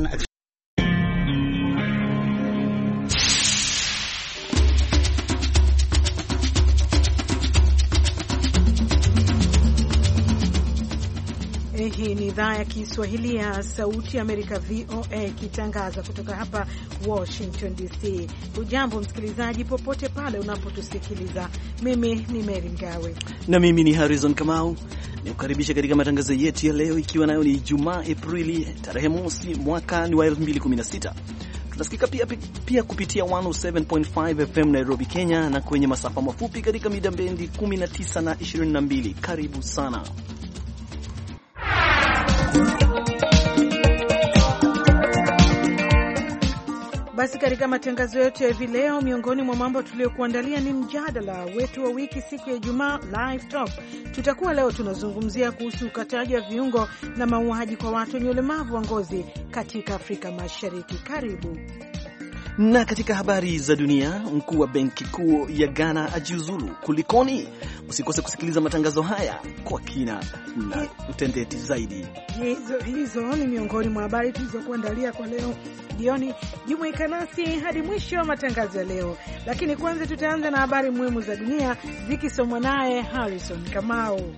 Iran. Hii ni idhaa ya Kiswahili ya Sauti ya Amerika, VOA, ikitangaza kutoka hapa Washington DC. Hujambo msikilizaji, popote pale unapotusikiliza. Mimi ni Mary Mgawe na mimi ni Harrison Kamau, nikukaribisha katika matangazo yetu ya leo, ikiwa nayo ni Ijumaa Aprili tarehe mosi mwaka ni wa 2016. Tunasikika pia kupitia 107.5 FM Nairobi, Kenya, na kwenye masafa mafupi katika mida bendi 19 na 22. Karibu sana. Basi katika matangazo yetu ya hivi leo, miongoni mwa mambo tuliyokuandalia ni mjadala wetu wa wiki siku ya Ijumaa, live talk. Tutakuwa leo tunazungumzia kuhusu ukataji wa viungo na mauaji kwa watu wenye ulemavu wa ngozi katika Afrika Mashariki. Karibu. Na katika habari za dunia, mkuu wa benki kuu ya Ghana ajiuzulu. Kulikoni? Usikose kusikiliza matangazo haya kwa kina na utendeti zaidi. Hizo ni miongoni mwa habari tulizokuandalia kwa leo jioni. Jumuika nasi hadi mwisho wa matangazo ya leo, lakini kwanza tutaanza na habari muhimu za dunia zikisomwa naye Harrison Kamau.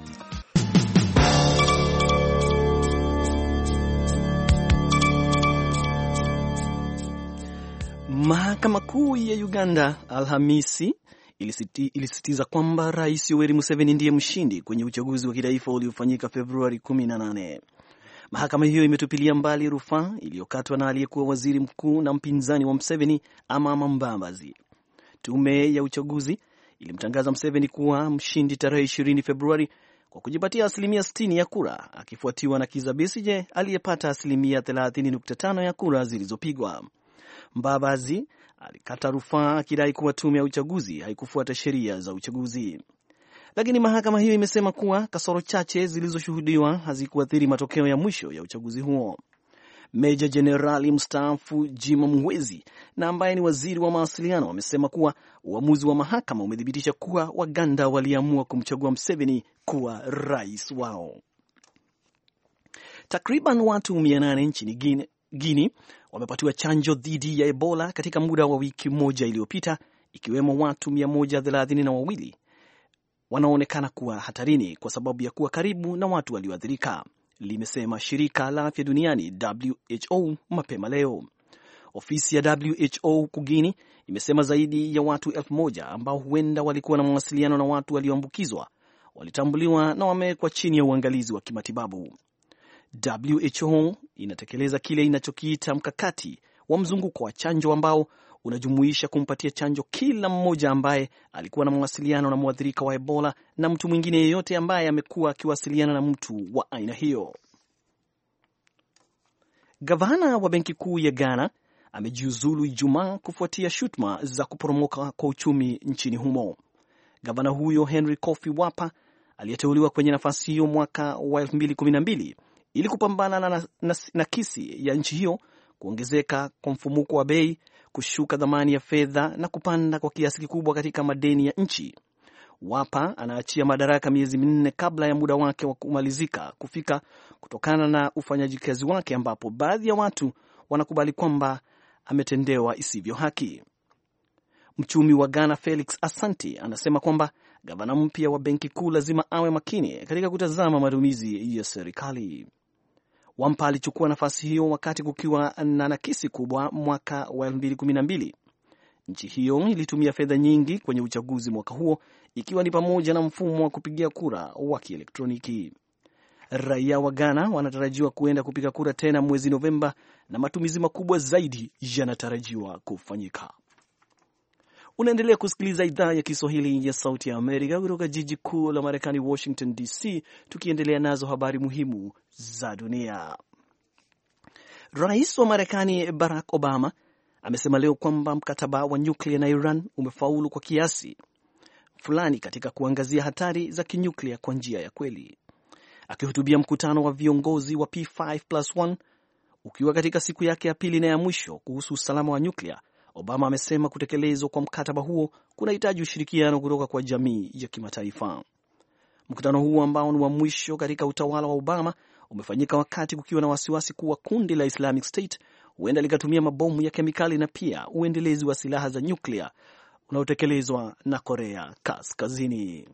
Mahakama Kuu ya Uganda Alhamisi ilisitiza kwamba Rais Yoweri Museveni ndiye mshindi kwenye uchaguzi wa kitaifa uliofanyika Februari 18. Mahakama hiyo imetupilia mbali rufaa iliyokatwa na aliyekuwa waziri mkuu na mpinzani wa Museveni, Amama Mbabazi. Tume ya uchaguzi ilimtangaza Museveni kuwa mshindi tarehe 20 Februari kwa kujipatia asilimia 60 ya kura, akifuatiwa na Kizza Besigye aliyepata asilimia 30.5 ya kura zilizopigwa. Mbabazi alikata rufaa akidai kuwa tume ya uchaguzi haikufuata sheria za uchaguzi. Lakini mahakama hiyo imesema kuwa kasoro chache zilizoshuhudiwa hazikuathiri matokeo ya mwisho ya uchaguzi huo. Meja Jenerali mstaafu Jim Muhwezi na ambaye ni waziri wa mawasiliano wamesema kuwa uamuzi wa mahakama umethibitisha kuwa Waganda waliamua kumchagua Museveni kuwa rais wao. Takriban watu 800 nchini Guinea wamepatiwa chanjo dhidi ya Ebola katika muda wa wiki moja iliyopita, ikiwemo watu 132 wanaoonekana kuwa hatarini kwa sababu ya kuwa karibu na watu walioathirika, limesema shirika la afya duniani WHO mapema leo. Ofisi ya WHO kugini imesema zaidi ya watu 1000 ambao huenda walikuwa na mawasiliano na watu walioambukizwa walitambuliwa na wamewekwa chini ya uangalizi wa kimatibabu. WHO inatekeleza kile inachokiita mkakati wa mzunguko wa chanjo ambao unajumuisha kumpatia chanjo kila mmoja ambaye alikuwa na mawasiliano na mwathirika wa Ebola na mtu mwingine yeyote ambaye amekuwa akiwasiliana na mtu wa aina hiyo. Gavana wa Benki Kuu ya Ghana amejiuzulu Ijumaa kufuatia shutuma za kuporomoka kwa uchumi nchini humo. Gavana huyo Henry Kofi Wapa aliyeteuliwa kwenye nafasi hiyo mwaka wa 2012 ili kupambana na kisi ya nchi hiyo, kuongezeka kwa mfumuko wa bei, kushuka dhamani ya fedha na kupanda kwa kiasi kikubwa katika madeni ya nchi. Wapa anaachia madaraka miezi 4 kabla ya muda wake wa kumalizika kufika kutokana na ufanyaji kazi wake, ambapo baadhi ya watu wanakubali kwamba ametendewa isivyo haki. Mchumi wa Ghana Felix Asante anasema kwamba gavana mpya wa benki kuu lazima awe makini katika kutazama matumizi ya serikali. Wampa alichukua nafasi hiyo wakati kukiwa na nakisi kubwa mwaka wa 2012. Nchi hiyo ilitumia fedha nyingi kwenye uchaguzi mwaka huo, ikiwa ni pamoja na mfumo wa kupigia kura wa kielektroniki. Raia wa Ghana wanatarajiwa kuenda kupiga kura tena mwezi Novemba na matumizi makubwa zaidi yanatarajiwa kufanyika. Unaendelea kusikiliza idhaa ya Kiswahili ya Sauti ya Amerika kutoka jiji kuu la Marekani, Washington DC, tukiendelea nazo habari muhimu za dunia. Rais wa Marekani Barack Obama amesema leo kwamba mkataba wa nyuklia na Iran umefaulu kwa kiasi fulani katika kuangazia hatari za kinyuklia kwa njia ya kweli. Akihutubia mkutano wa viongozi wa P5+1 ukiwa katika siku yake ya pili na ya mwisho kuhusu usalama wa nyuklia, Obama amesema kutekelezwa kwa mkataba huo kunahitaji ushirikiano kutoka kwa jamii ya kimataifa. Mkutano huo ambao ni wa mwisho katika utawala wa Obama umefanyika wakati kukiwa na wasiwasi kuwa kundi la Islamic State huenda likatumia mabomu ya kemikali na pia uendelezi wa silaha za nyuklia unaotekelezwa na Korea Kaskazini.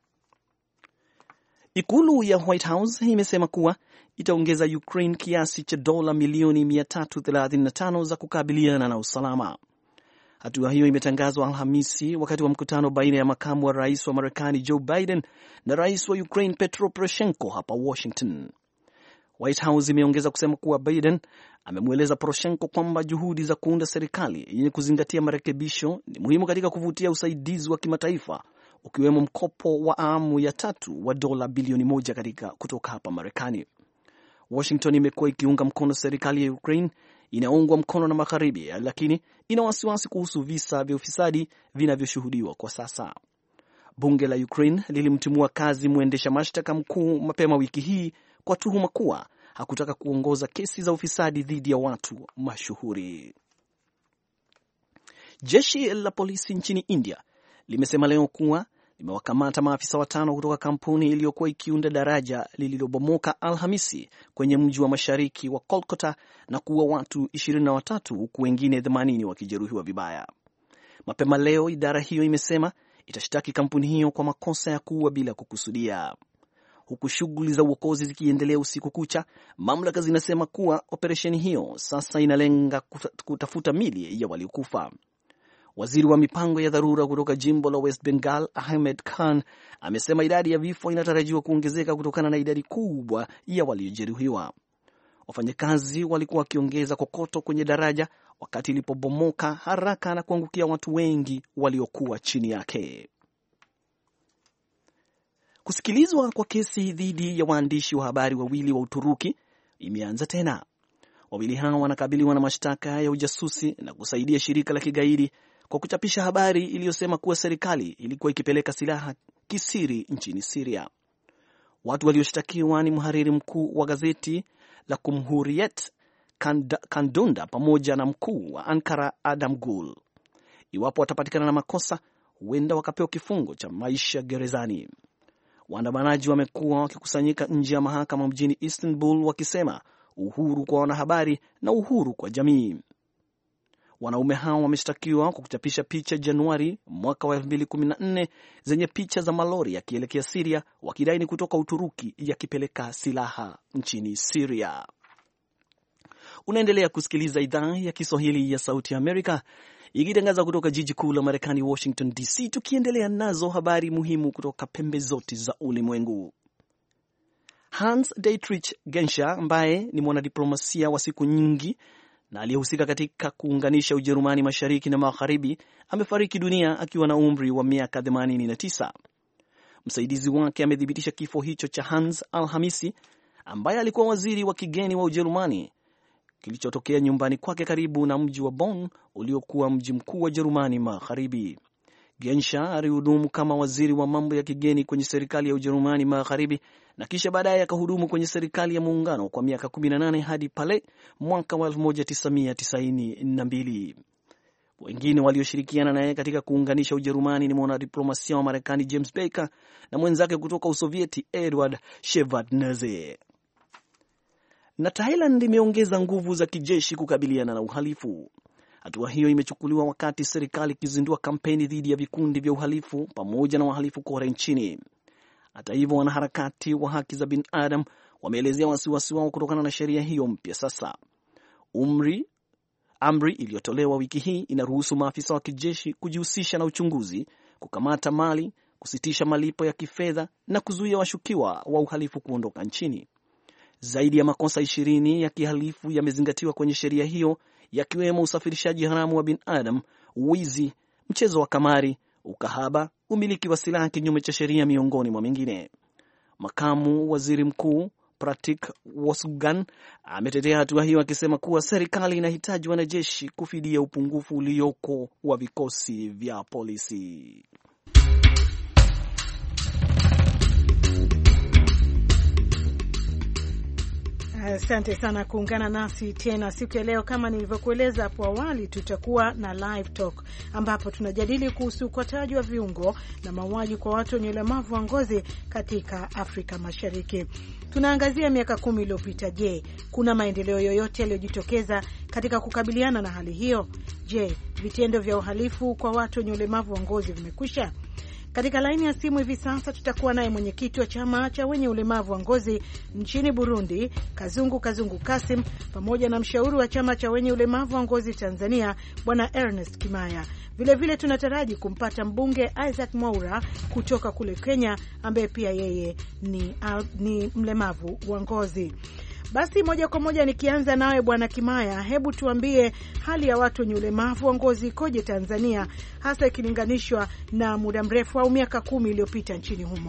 Ikulu ya White House imesema kuwa itaongeza Ukraine kiasi cha dola milioni 335 za kukabiliana na usalama. Hatua hiyo imetangazwa Alhamisi wakati wa mkutano baina ya makamu wa rais wa Marekani Joe Biden na rais wa Ukraine Petro Poroshenko hapa Washington. White House imeongeza kusema kuwa Biden amemweleza Poroshenko kwamba juhudi za kuunda serikali yenye kuzingatia marekebisho ni muhimu katika kuvutia usaidizi wa kimataifa, ukiwemo mkopo wa awamu ya 3 wa dola bilioni 1 kutoka hapa Marekani. Washington imekuwa ikiunga mkono serikali ya Ukraine inaungwa mkono na Magharibi, lakini ina wasiwasi kuhusu visa vya ufisadi vinavyoshuhudiwa kwa sasa. Bunge la Ukraine lilimtimua kazi mwendesha mashtaka mkuu mapema wiki hii kwa tuhuma kuwa hakutaka kuongoza kesi za ufisadi dhidi ya watu mashuhuri. Jeshi la polisi nchini India limesema leo kuwa limewakamata maafisa 5 kutoka kampuni iliyokuwa ikiunda daraja lililobomoka Alhamisi kwenye mji wa mashariki wa Kolkata na kuua watu 23 huku wengine 80 wakijeruhiwa vibaya. Mapema leo idara hiyo imesema itashtaki kampuni hiyo kwa makosa ya kuua bila kukusudia. Huku shughuli za uokozi zikiendelea usiku kucha, mamlaka zinasema kuwa operesheni hiyo sasa inalenga kutafuta miili ya waliokufa. Waziri wa mipango ya dharura kutoka jimbo la West Bengal, Ahmed Khan, amesema idadi ya vifo inatarajiwa kuongezeka kutokana na idadi kubwa ya waliojeruhiwa. Wafanyakazi walikuwa wakiongeza kokoto kwenye daraja wakati ilipobomoka haraka na kuangukia watu wengi waliokuwa chini yake. Kusikilizwa kwa kesi dhidi ya waandishi wa habari wawili wa Uturuki imeanza tena. Wawili hao wanakabiliwa na mashtaka ya ujasusi na kusaidia shirika la kigaidi kwa kuchapisha habari iliyosema kuwa serikali ilikuwa ikipeleka silaha kisiri nchini Syria. Watu walioshtakiwa ni mhariri mkuu wa gazeti la Cumhuriyet Kandunda pamoja na mkuu wa Ankara Adam Gul. Iwapo watapatikana na makosa, huenda wakapewa kifungo cha maisha gerezani. Waandamanaji wamekuwa wakikusanyika nje ya mahakama mjini Istanbul wakisema uhuru kwa wanahabari na uhuru kwa jamii. Wanaume hao wameshtakiwa kwa kuchapisha picha Januari mwaka wa 2014 zenye picha za malori yakielekea Syria, wakidai ni kutoka Uturuki yakipeleka silaha nchini Syria. Unaendelea kusikiliza idhaa ya Kiswahili ya Sauti ya Amerika ikitangaza kutoka jiji kuu la Marekani Washington DC, tukiendelea nazo habari muhimu kutoka pembe zote za ulimwengu. Hans Dietrich Genscher ambaye ni mwanadiplomasia wa siku nyingi na aliyehusika katika kuunganisha Ujerumani mashariki na magharibi amefariki dunia akiwa na umri wa miaka 89. Msaidizi wake amethibitisha kifo hicho cha Hans Alhamisi, ambaye alikuwa waziri wa kigeni wa Ujerumani, kilichotokea nyumbani kwake karibu na mji wa Bonn uliokuwa mji mkuu wa Ujerumani magharibi. Genscher alihudumu kama waziri wa mambo ya kigeni kwenye serikali ya Ujerumani magharibi na kisha baadaye akahudumu kwenye serikali ya muungano kwa miaka 18 hadi pale mwaka wa 1992. Wengine walioshirikiana naye katika kuunganisha Ujerumani ni mwanadiplomasia wa Marekani James Baker na mwenzake kutoka Usovieti Edward Shevardnadze. Na Thailand imeongeza nguvu za kijeshi kukabiliana na uhalifu. Hatua hiyo imechukuliwa wakati serikali ikizindua kampeni dhidi ya vikundi vya uhalifu pamoja na wahalifu kote nchini. Hata hivyo, wanaharakati wa haki za binadamu wameelezea wasiwasi wao kutokana na sheria hiyo mpya sasa. Amri iliyotolewa wiki hii inaruhusu maafisa wa kijeshi kujihusisha na uchunguzi, kukamata mali, kusitisha malipo ya kifedha na kuzuia washukiwa wa uhalifu kuondoka nchini. Zaidi ya makosa 20 ya kihalifu yamezingatiwa kwenye sheria hiyo, yakiwemo usafirishaji haramu wa binadamu, wizi, mchezo wa kamari, ukahaba, umiliki wa silaha kinyume cha sheria miongoni mwa mengine. Makamu waziri mkuu Pratik Wassugan ametetea hatua hiyo akisema kuwa serikali inahitaji wanajeshi kufidia upungufu ulioko wa vikosi vya polisi. Asante sana kuungana nasi tena siku ya leo. Kama nilivyokueleza hapo awali, tutakuwa na live talk ambapo tunajadili kuhusu ukataji wa viungo na mauaji kwa watu wenye ulemavu wa ngozi katika Afrika Mashariki. Tunaangazia miaka 10 iliyopita. Je, kuna maendeleo yoyote yaliyojitokeza katika kukabiliana na hali hiyo? Je, vitendo vya uhalifu kwa watu wenye ulemavu wa ngozi vimekwisha? Katika laini ya simu hivi sasa tutakuwa naye mwenyekiti wa chama cha wenye ulemavu wa ngozi nchini Burundi, Kazungu Kasim, pamoja na mshauri wa chama cha wenye ulemavu wa ngozi Tanzania, Bwana Ernest Kimaya. Vilevile tunataraji kumpata mbunge Isaac Mwaura kutoka kule Kenya, ambaye pia yeye ni mlemavu wa ngozi. Basi moja kwa moja nikianza nawe Bwana Kimaya, hebu tuambie hali ya watu wenye ulemavu wa ngozi ikoje Tanzania, hasa ikilinganishwa na muda mrefu au miaka 10 iliyopita nchini humo?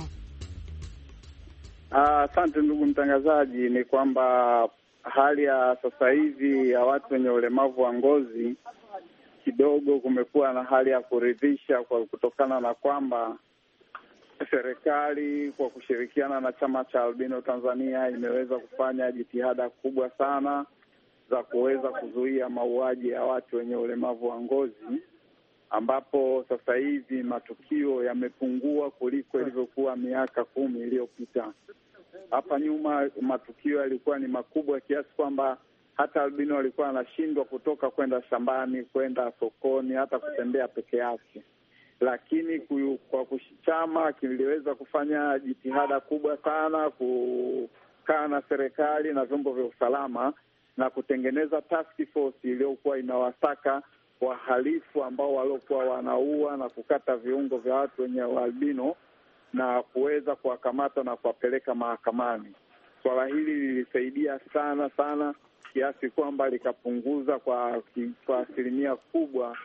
Asante ndugu mtangazaji. Ni kwamba hali ya sasa hivi ya watu wenye ulemavu wa ngozi kidogo kumekuwa na hali ya kuridhisha, kwa kutokana na kwamba serikali kwa kushirikiana na chama cha Albino Tanzania imeweza kufanya jitihada kubwa sana za kuweza kuzuia mauaji ya watu wenye ulemavu wa ngozi, ambapo sasa hivi matukio yamepungua kuliko ilivyokuwa miaka 10 iliyopita. Hapa nyuma matukio yalikuwa ni makubwa kiasi kwamba hata albino walikuwa wanashindwa kutoka kwenda shambani, kwenda sokoni, hata kutembea peke yake. Lakini kwa chama kiliweza kufanya jitihada kubwa sana kukaa na serikali na vyombo vya usalama na kutengeneza task force iliyokuwa inawasaka wahalifu ambao waliokuwa wanaua na kukata viungo vya watu wenye albino na kuweza kuwakamata na kuwapeleka mahakamani. Swala hili lilisaidia sana sana kiasi kwamba likapunguza kwa asilimia kubwa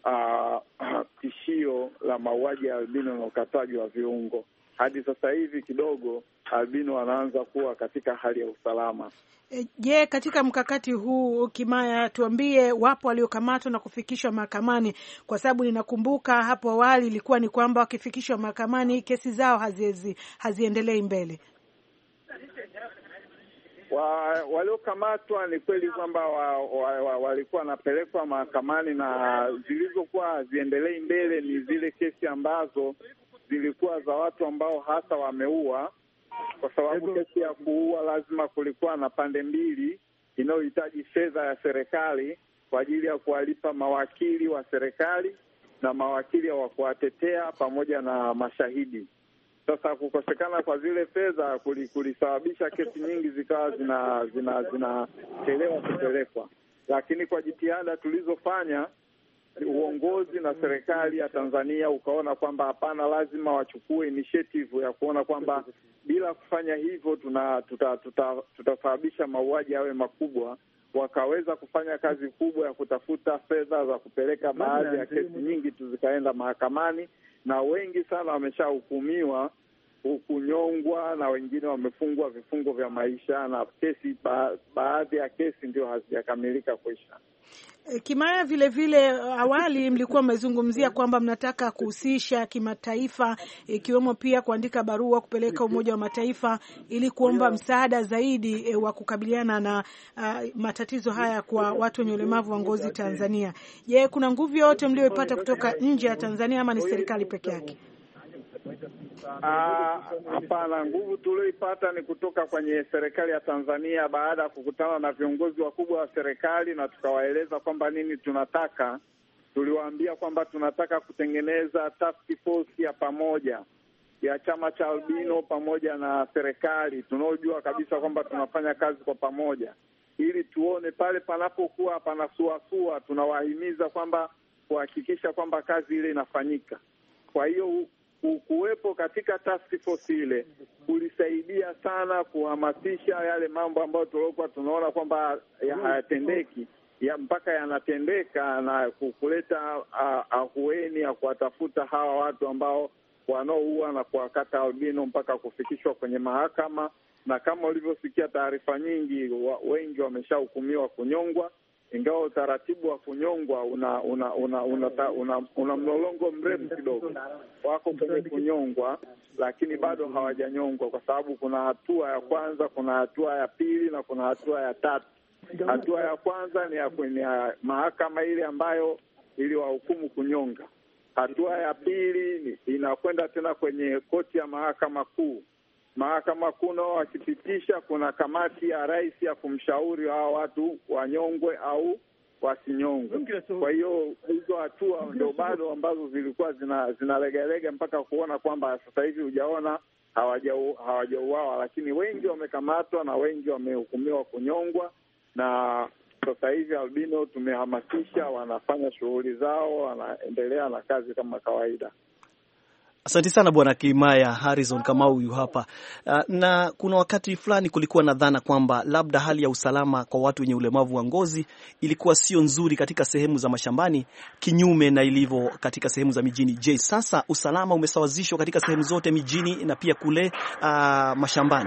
tishio la mauaji ya albino na ukataji wa viungo. Hadi sasa hivi kidogo albino wanaanza kuwa katika hali ya usalama. Je, katika mkakati huu Kimaya, tuambie, wapo waliokamatwa na kufikishwa mahakamani? Kwa sababu ninakumbuka hapo awali ilikuwa ni kwamba wakifikishwa mahakamani kesi zao haziendelei mbele. Waliokamatwa ni kweli kwamba walikuwa wanapelekwa mahakamani, na zilizokuwa haziendelei mbele ni zile kesi ambazo zilikuwa za watu ambao hasa wameua, kwa sababu kesi ya kuua lazima kulikuwa na pande mbili inayohitaji fedha ya serikali kwa ajili ya kuwalipa mawakili wa serikali na mawakili wa kuwatetea pamoja na mashahidi. Sasa kukosekana kwa zile fedha kulisababisha kesi nyingi zikawa zinachelewa kupelekwa. Lakini kwa jitihada tulizofanya, uongozi na serikali ya Tanzania ukaona kwamba hapana, lazima wachukue initiative ya kuona kwamba bila kufanya hivyo tutasababisha mauaji yawe makubwa. Wakaweza kufanya kazi kubwa ya kutafuta fedha za kupeleka baadhi ya kesi nyingi tu zikaenda mahakamani, na wengi sana wameshahukumiwa kunyongwa na wengine wamefungwa vifungo vya maisha, na kesi baadhi ya kesi ndio hazijakamilika kuisha. Kimaya, vile awali mlikuwa mmezungumzia kwamba mnataka kuhusisha kimataifa, ikiwemo pia kuandika barua kupeleka Umoja wa Mataifa ili kuomba msaada zaidi wa kukabiliana na matatizo haya kwa watu wenye ulemavu wa ngozi Tanzania. Je, kuna nguvu yote mlioipata kutoka nje ya Tanzania ama ni serikali peke yake? Hapana, nguvu tulioipata ni kutoka kwenye serikali ya Tanzania. Baada ya kukutana na viongozi wakubwa wa serikali na tukawaeleza kwamba nini tunataka, tuliwaambia kwamba tunataka kutengeneza task force ya pamoja ya chama cha albino pamoja na serikali, tunaojua kabisa kwamba tunafanya kazi kwa pamoja, ili tuone pale panapokuwa panasuasua, tunawahimiza kwamba kuhakikisha kwamba kazi ile inafanyika. Kwa hiyo kuwepo katika task force ile kulisaidia sana kuhamasisha yale mambo ambayo tulikuwa tunaona kwamba hayatendeki mpaka yanatendeka, na kuleta ahueni ya kuwatafuta hawa watu ambao wanaoua na kuwakata albino mpaka kufikishwa kwenye mahakama. Na kama ulivyosikia taarifa nyingi, wengi wameshahukumiwa kunyongwa, ingawa utaratibu wa kunyongwa una mlolongo mrefu kidogo. Wako kwenye kunyongwa, lakini bado hawajanyongwa, kwa sababu kuna hatua ya kwanza, kuna hatua ya pili na kuna hatua ya tatu. Hatua ya kwanza ni ya kwenye mahakama ile ambayo iliwahukumu kunyonga. Hatua ya pili inakwenda tena kwenye koti ya mahakama kuu. Mahakama kuu nao wakipitisha, kuna kamati ya rais ya kumshauri hao watu wanyongwe au wasinyongwe. Kwa hiyo hizo hatua ndio bado ambazo zilikuwa zinalegalega mpaka kuona kwamba sasa hivi hujaona hawajauawa, lakini wengi wamekamatwa na wengi wamehukumiwa kunyongwa. Na sasa hivi albino tumehamasisha, wanafanya shughuli zao, wanaendelea na kazi kama kawaida. Asante sana Bwana Kimaya. Harrison Kamau yu hapa. Na kuna wakati fulani kulikuwa na dhana kwamba labda hali ya usalama kwa watu wenye ulemavu wa ngozi ilikuwa sio nzuri katika sehemu za mashambani, kinyume na ilivyo katika sehemu za mijini. Je, sasa usalama umesawazishwa katika sehemu zote mijini na pia kule mashambani?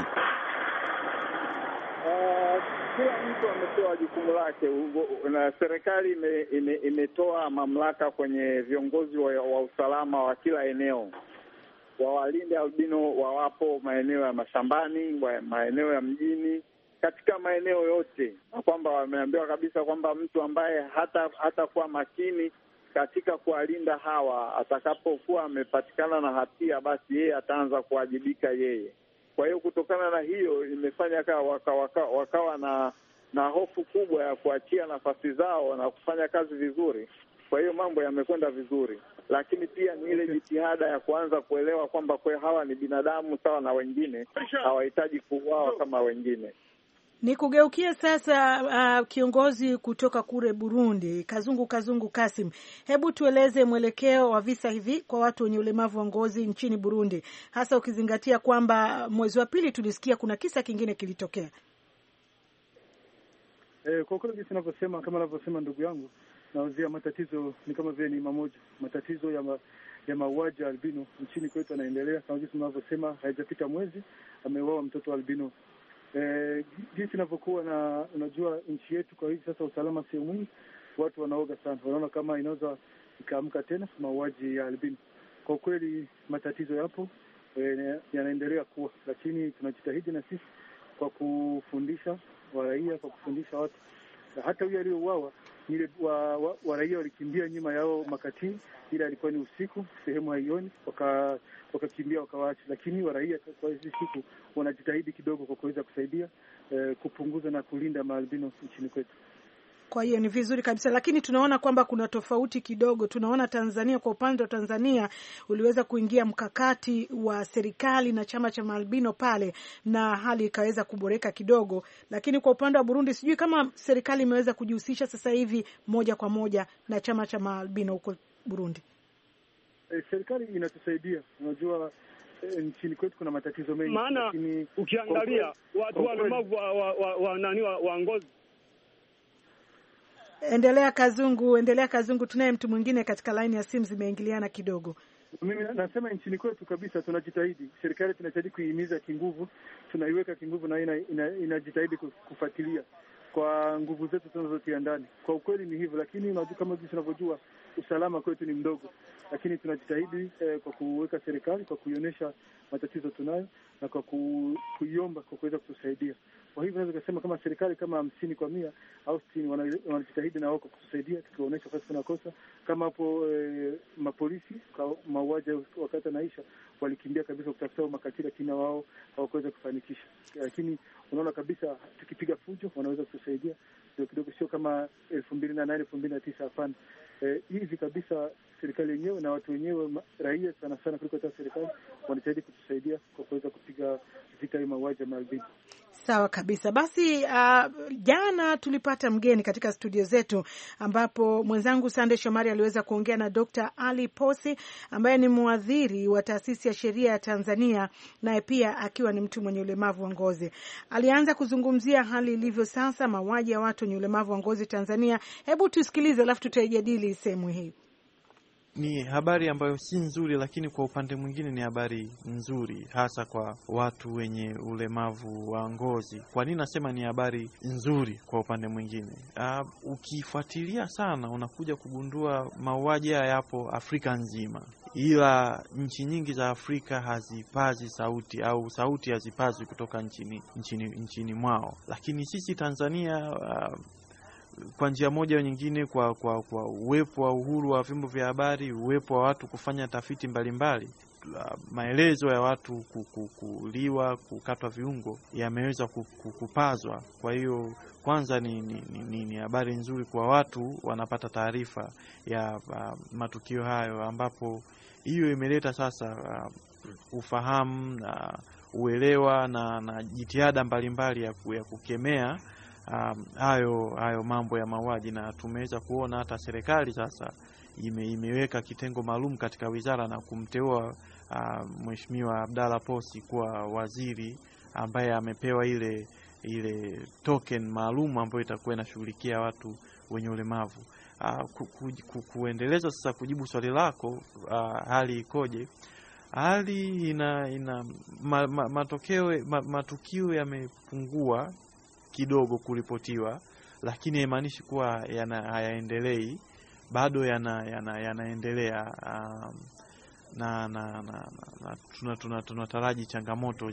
Kila mtu amepewa jukumu lake, na serikali imetoa mamlaka kwenye viongozi wa usalama wa kila eneo, wawalinde albino wawapo maeneo ya mashambani, maeneo ya mjini, katika maeneo yote, na kwamba wameambiwa kabisa kwamba mtu ambaye hatakuwa makini katika kuwalinda hawa, atakapokuwa amepatikana na hatia, basi yeye ataanza kuwajibika yeye. Kwa hiyo kutokana na hiyo imefanya wakawa na hofu kubwa ya kuachia nafasi zao na kufanya kazi vizuri. Kwa hiyo mambo yamekwenda vizuri, lakini pia ni ile jitihada ya kuanza kuelewa kwamba kwa hawa ni binadamu sawa na wengine, hawahitaji kuuawa kama wengine. Ni kugeukia sasa kiongozi kutoka kule Burundi, Kazungu Kasim. Hebu tueleze mwelekeo wa visa hivi kwa watu wenye ulemavu wa ngozi nchini Burundi, hasa ukizingatia kwamba mwezi wa pili tulisikia kuna kisa kingine kilitokea. Kwa kweli jinsi ninavyosema, kama anavyosema ndugu yangu, naanzia matatizo ni kama vile ni mamoja. Matatizo ya mauaji ya albino nchini kwetu yanaendelea. Kama jinsi ninavyosema, haijapita mwezi ameuawa mtoto albino. Jinsi inavyokuwa, na unajua nchi yetu kwa hivi sasa usalama sio mwingi, watu wanaoga sana, wanaona kama inaweza ikaamka tena mauaji ya albino. Kwa kweli matatizo yapo, yanaendelea kuwa, lakini tunajitahidi na sisi kwa kufundisha waraia, kwa kufundisha watu. Hata huyo aliyouawa ile waraia walikimbia nyuma yao makatili, ila alikuwa ni usiku, sehemu haioni, wakakimbia wakawaacha. Lakini waraia kwa hizi siku wanajitahidi kidogo kwa kuweza kusaidia kupunguza na kulinda maalbino nchini kwetu. Kwa hiyo ni vizuri kabisa, lakini tunaona kwamba kuna tofauti kidogo. Tunaona Tanzania, kwa upande wa Tanzania uliweza kuingia mkakati wa serikali na chama cha maalbino pale, na hali ikaweza kuboreka kidogo, lakini kwa upande wa Burundi sijui kama serikali imeweza kujihusisha sasa hivi moja kwa moja na chama cha maalbino huko Burundi. Serikali inatusaidia, unajua nchini kwetu kuna matatizo mengi, maana ukiangalia watu walemavu wa ngozi. Endelea Kazungu, tunaye mtu mwingine katika line ya simu, zimeingiliana kidogo. Mimi nasema nchini kwetu kabisa tunajitahidi, serikali tunajitahidi kuihimiza kinguvu, tunaiweka kinguvu na inajitahidi kufuatilia kwa nguvu zetu tunazotia ndani. Kwa ukweli ni hivyo, lakini unajua kama jinsi tunavyojua usalama kwetu ni mdogo, lakini tunajitahidi kwa kuweka serikali, kwa kuionyesha matatizo tunayo na kwa kuiomba kwa kuweza kutusaidia. Kwa hivyo naweza kusema kama serikali kama 50% au 60% wanajitahidi na wao kutusaidia, tukionyesha kwa kuna kosa kama hapo mapolisi kwa mauaji wakati naisha walikimbia kabisa kutafuta makatili, lakini wao hawakuweza kufanikisha. Lakini unaona kabisa tukipiga fujo wanaweza kutusaidia kidogo, sio kama 2008 2009, hapana. Hivi kabisa serikali yenyewe na watu wenyewe, raia sana kuliko hata serikali, wanajitahidi kutusaidia kwa kuweza kupiga vita hii mauaji ya albino. Sawa kabisa. Basi jana tulipata mgeni katika studio zetu, ambapo mwenzangu Sande Shomari aliweza kuongea na Dr. Ali Posi ambaye ni mwadhiri wa taasisi ya sheria ya Tanzania, naye pia akiwa ni mtu mwenye ulemavu wa ngozi. Alianza kuzungumzia hali ilivyo sasa, mauaji ya watu wenye ulemavu wa ngozi Tanzania. Hebu tusikilize, alafu tutajadili sehemu hii. ni habari ambayo si nzuri, lakini kwa upande mwingine ni habari nzuri, hasa kwa watu wenye ulemavu wa ngozi. Kwa nini nasema ni habari nzuri kwa upande mwingine? Ukifuatilia sana unakuja kugundua mauaji haya yapo Afrika nzima, ila nchi nyingi za Afrika hazipazi sauti au sauti hazipazi kutoka nchini mwao. Lakini sisi Tanzania, kwa njia moja au nyingine, kwa uwepo wa uhuru wa vyombo vya habari, uwepo wa watu kufanya tafiti mbalimbali, maelezo ya watu kuliwa, kukatwa viungo yameweza kupazwa. Kwa hiyo kwanza ni habari nzuri kwa watu wanapata taarifa ya matukio hayo, ambapo hiyo imeleta sasa ufahamu na uelewa na jitihada mbalimbali ya kukemea hayo mambo ya mauaji. Na tumeweza kuona hata serikali sasa imeweka kitengo maalum katika wizara na kumteua Mheshimiwa Abdalla Posi kuwa waziri, ambaye amepewa ile token maalum ambayo itakuwa inashughulikia watu wenye ulemavu. Kuendeleza sasa kujibu swali lako, hali ikoje? Hali ina matukio yamepungua kidogo kuripotiwa, lakini haimaanishi kuwa hayaendelei, bado yanaendelea. Na tunataraji changamoto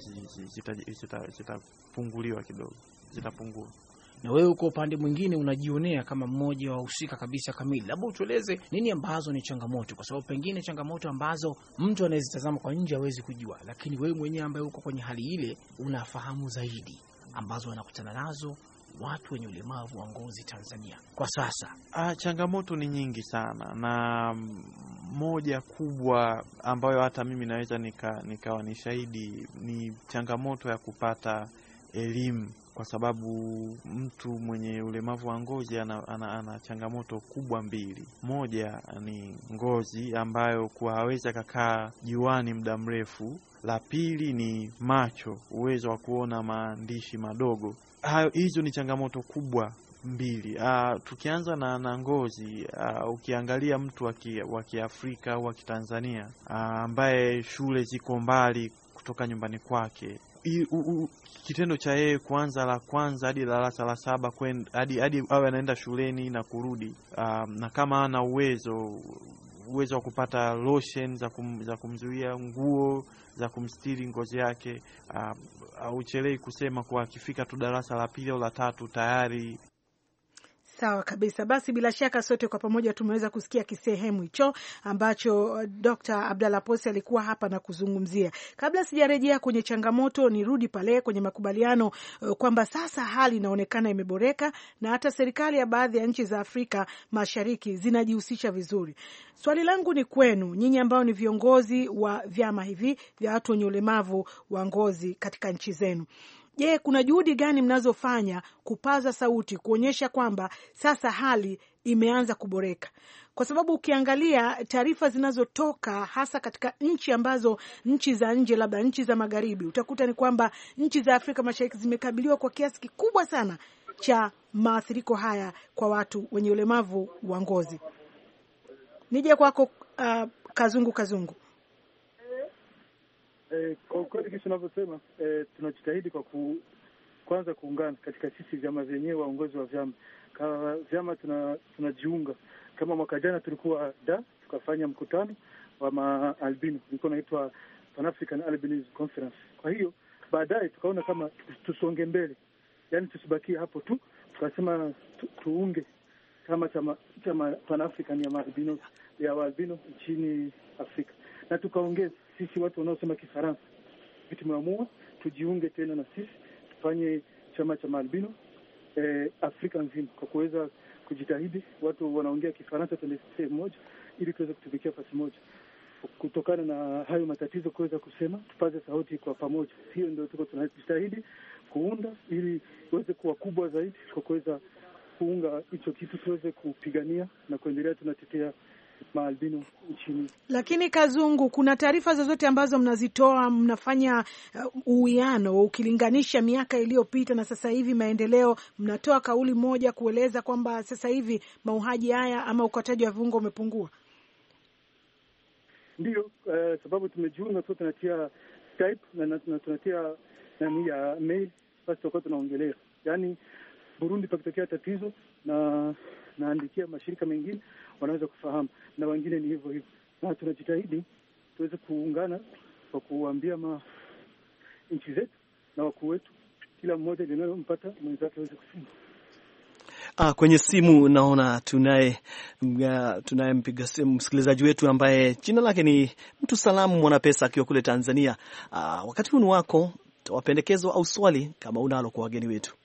zitapunguliwa kidogo, zitapungua. Na wewe kwa upande mwingine unajionea kama mmoja wa wahusika kabisa kamili, labda utueleze nini ambazo ni changamoto, kwa sababu pengine changamoto ambazo mtu anayezitazama kwa nje hawezi kujua, lakini wewe mwenyewe ambaye uko kwenye hali ile unafahamu zaidi ambazo wanakutana nazo watu wenye ulemavu wa ngozi Tanzania kwa sasa. Changamoto ni nyingi sana, na moja kubwa ambayo hata mimi naweza nikawa ni shahidi ni changamoto ya kupata elimu, kwa sababu mtu mwenye ulemavu wa ngozi ana changamoto kubwa mbili. Moja ni ngozi ambayo hawezi akakaa juani muda mrefu. La pili ni macho, uwezo wa kuona maandishi madogo. Hizo ni changamoto kubwa mbili. Tukianza na ngozi, ukiangalia mtu wa Kiafrika au wa Kitanzania ambaye shule ziko mbali kutoka nyumbani kwake, kitendo cha yeye kuanza la kwanza hadi darasa la 7 hadi awe anaenda shuleni na kurudi, na kama ana uwezo wa kupata lotion za kumzuia, nguo za kumstiri ngozi yake, auchelei kusema kwa akifika tu darasa la 2 au la 3 tayari. Sawa kabisa. Basi bila shaka sote kwa pamoja tumeweza kusikia kisehemu hicho ambacho Dr. Abdalla Posi alikuwa hapa na kuzungumzia. Kabla sijarejea kwenye changamoto, nirudi pale kwenye makubaliano kwamba sasa hali inaonekana imeboreka na hata serikali ya baadhi ya nchi za Afrika Mashariki zinajihusisha vizuri. Swali langu ni kwenu nyinyi ambao ni viongozi wa vyama hivi vya watu wenye ulemavu wa ngozi katika nchi zenu. Je, kuna juhudi gani mnazofanya kupaza sauti kuonyesha kwamba sasa hali imeanza kuboreka? Kwa sababu ukiangalia taarifa zinazotoka hasa katika nchi za nje, labda nchi za magharibi, utakuta ni kwamba nchi za Afrika Mashariki zimekabiliwa kwa kiasi kikubwa sana cha maathiriko haya kwa watu wenye ulemavu wa ngozi. Nije kwako Kazungu. Kwa kweli kisi unavyosema, tunajitahidi kwa kwanza kuungana katika sisi vyama vyenyewe, waongozi wa vyama. Kama vyama tunajiunga. Kama mwaka jana tulikuwa tukafanya mkutano wa maalbino, ulikuwa unaitwa Pan African Albinism Conference. Kwa hiyo baadaye tukaona kama tusonge mbele, yani tusibakie hapo tu, tukasema tuunge kama chama Pan African ya maalbino ya albino nchini Afrika, na tukaongeza sisi watu wanaosema Kifaransa. Tumeamua tujiunge tena na sisi tufanye chama cha maalbino Afrika nzima, kwa kuweza kujitahidi watu wanaongea Kifaransa tuende sehemu moja ili tuweze kutumikia nafasi moja. Kutokana na hayo matatizo kuweza kusema tupaze sauti kwa pamoja. Hiyo ndio tuko tunajitahidi kuunda ili iweze kuwa kubwa zaidi, kwa kuweza kuunga hicho kitu tuweze kupigania na kuendelea tunatetea maalbino nchini. Lakini Kazungu, kuna taarifa zozote ambazo mnazitoa, mnafanya uwiano ukilinganisha miaka iliyopita na sasa hivi maendeleo, mnatoa kauli moja kueleza kwamba sasa hivi mauaji haya ama ukataji wa viungo umepungua? Ndio sababu tumejiunga tu, tunatia Skype na tunatia nani ya mail, basi tutakuwa tunaongelea. Yaani Burundi pakitokea tatizo na naandikia mashirika mengine wanaweza kufahamu, na wengine ni hivyo hivyo, na tunajitahidi tuweze kuungana kwa kuambia nchi zetu na wakuu wetu, kila mmoja linalompata mwenzake aweze kusema. Kwenye simu naona tunaye mpiga simu msikilizaji wetu ambaye jina lake ni Mtu Salamu Mwanapesa akiwa kule Tanzania. Wakati huu ni wako, wapendekezo au swali kama unalo kwa wageni wetu.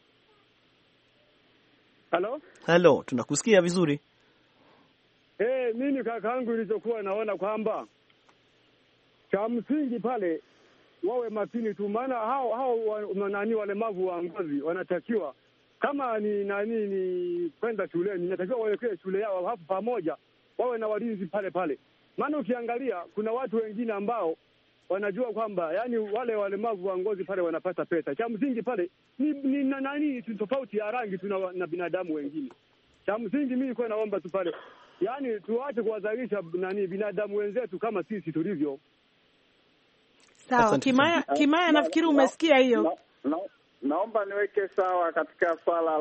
Hello, tunakusikia vizuri. Mimi kakaangu nilichokuwa naona kwamba cha msingi pale wawe makini tu, maana hao walemavu wa ngozi wanatakiwa kama ni kwenda shuleni, inatakiwa waelekee shule yao hapo pamoja, wawe na walinzi pale pale. Maana ukiangalia kuna watu wengine ambao wanajua kwamba yani wale walemavu wa ngozi pale wanapata pesa. Cha msingi pale ni tofauti ya rangi na binadamu wengine. Cha msingi mimi nilikuwa naomba tu pale, yani tuache kuwadhalilisha binadamu wenzetu kama sisi tulivyo. Sawa, Kimaya nafikiri umesikia hiyo. Naomba niweke sawa katika swala